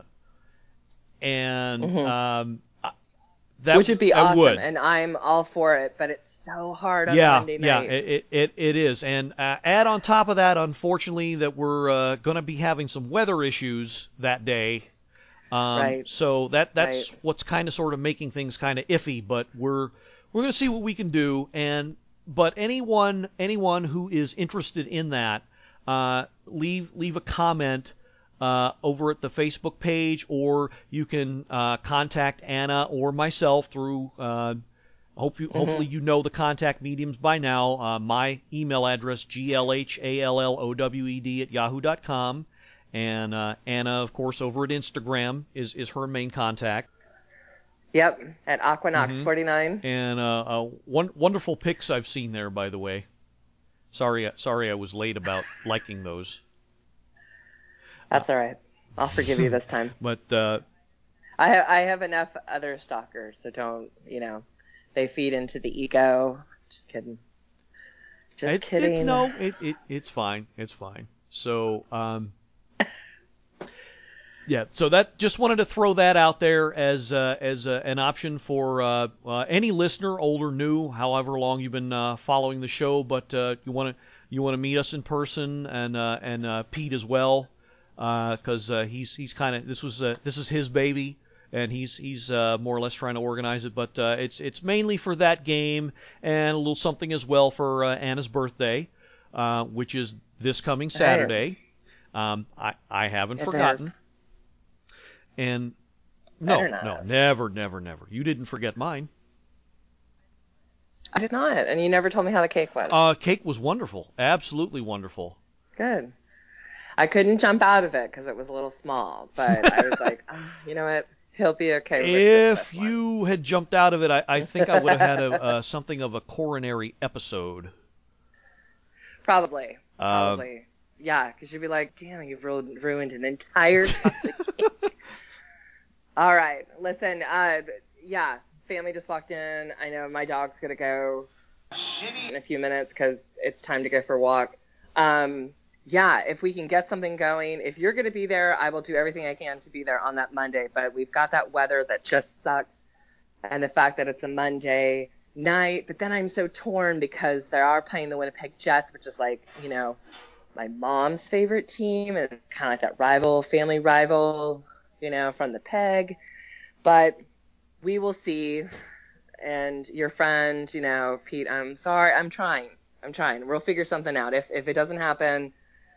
And mm-hmm. um, that which would be I awesome, would. And I'm all for it, but it's so hard on yeah, Monday night. Yeah, it, it, it is. And uh, add on top of that, unfortunately, that we're uh, going to be having some weather issues that day. Um, right. So that that's right. what's kind of sort of making things kind of iffy, but we're we're going to see what we can do. And but anyone anyone who is interested in that, uh, leave leave a comment uh, over at the Facebook page, or you can uh, contact Anna or myself through. Uh, hope you, mm-hmm. Hopefully you know the contact mediums by now. Uh, my email address G L H A L L O W E D at yahoo dot com. And uh, Anna, of course, over at Instagram is, is her main contact. Yep, at Aquanox forty-nine. Mm-hmm. And uh, uh, one, wonderful pics I've seen there, by the way. Sorry, sorry I was late about liking those. That's uh, all right. I'll forgive you this time. But uh, I have I have enough other stalkers, so don't, you know, they feed into the ego. Just kidding. Just it, kidding. It, no, it, it it's fine. It's fine. So. Um, Yeah, so that just wanted to throw that out there as uh, as uh, an option for uh, uh, any listener, old or new, however long you've been uh, following the show. But uh, you want to you want to meet us in person, and uh, and uh, Pete as well, because uh, uh, he's he's kind of this was uh, this is his baby, and he's he's uh, more or less trying to organize it. But uh, it's it's mainly for that game and a little something as well for uh, Anna's birthday. uh, which is this coming Saturday. Um, I, I haven't It forgotten. is. And no, Better not. no, never, never, never. You didn't forget mine. I did not, and you never told me how the cake was. Uh, cake was wonderful, absolutely wonderful. Good. I couldn't jump out of it because it was a little small, but I was like, oh, you know what? He'll be okay with If just this one. you had jumped out of it, I, I think I would have had a, uh, something of a coronary episode. Probably. Uh, Probably. Yeah, because you'd be like, damn, you've ruined, ruined an entire chocolate cake. All right. Listen, uh, yeah, family just walked in. I know my dog's going to go in a few minutes because it's time to go for a walk. Um, yeah, if we can get something going, if you're going to be there, I will do everything I can to be there on that Monday. But we've got that weather that just sucks, and the fact that it's a Monday night. But then I'm so torn because they are playing the Winnipeg Jets, which is like, you know, my mom's favorite team, and kind of like that rival, family rival, you know, from the peg. But we will see. And your friend, you know, Pete, I'm sorry. I'm trying. I'm trying. We'll figure something out. If if it doesn't happen,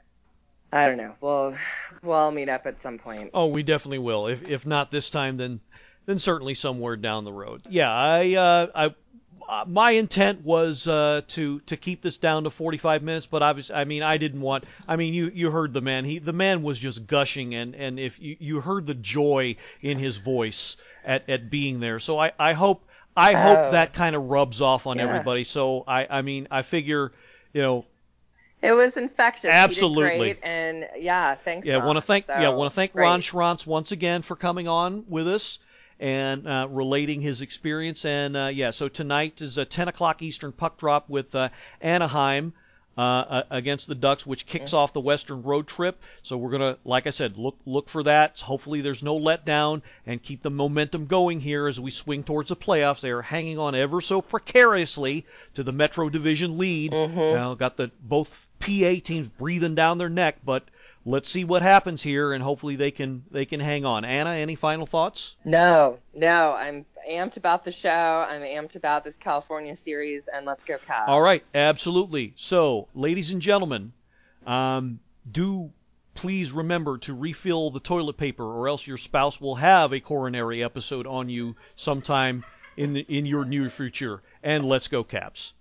I don't know. We'll we'll meet up at some point. Oh, we definitely will. If if not this time, then then certainly somewhere down the road. Yeah, I uh, I uh, my intent was uh, to to keep this down to forty-five minutes, but obviously, I mean, I didn't want. I mean, you you heard the man. He the man was just gushing, and and if you you heard the joy in his voice at at being there. So I I hope. I hope Oh. that kind of rubs off on Yeah. everybody. So I, I mean, I figure, you know, It was infectious. Absolutely. He did great, and yeah, thanks. yeah, Ron. want to thank, So, yeah, want to thank great. Ron Schrantz once again for coming on with us and uh, relating his experience. And uh, yeah, so tonight is a ten o'clock Eastern puck drop with uh, Anaheim. Uh, against the Ducks, which kicks off the Western road trip. So we're gonna, like I said, look look for that. Hopefully there's no letdown and keep the momentum going here as we swing towards the playoffs. They are hanging on ever so precariously to the Metro Division lead. Mm-hmm. Now got the both P A teams breathing down their neck, but let's see what happens here, and hopefully they can they can hang on. Anna, any final thoughts? No, no, I'm amped about the show. I'm amped about this California series, and let's go Cavs. All right, absolutely. So, ladies and gentlemen, um, do please remember to refill the toilet paper, or else your spouse will have a coronary episode on you sometime in the, in your near future. And let's go Caps.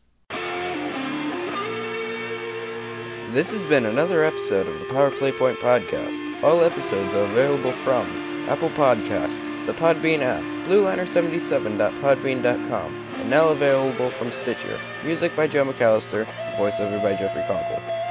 This has been another episode of the Power Play Point Podcast. All episodes are available from Apple Podcasts, the Podbean app, blue liner seventy-seven dot podbean dot com, and now available from Stitcher. Music by Joe McAllister, voiceover by Jeffrey Conkle.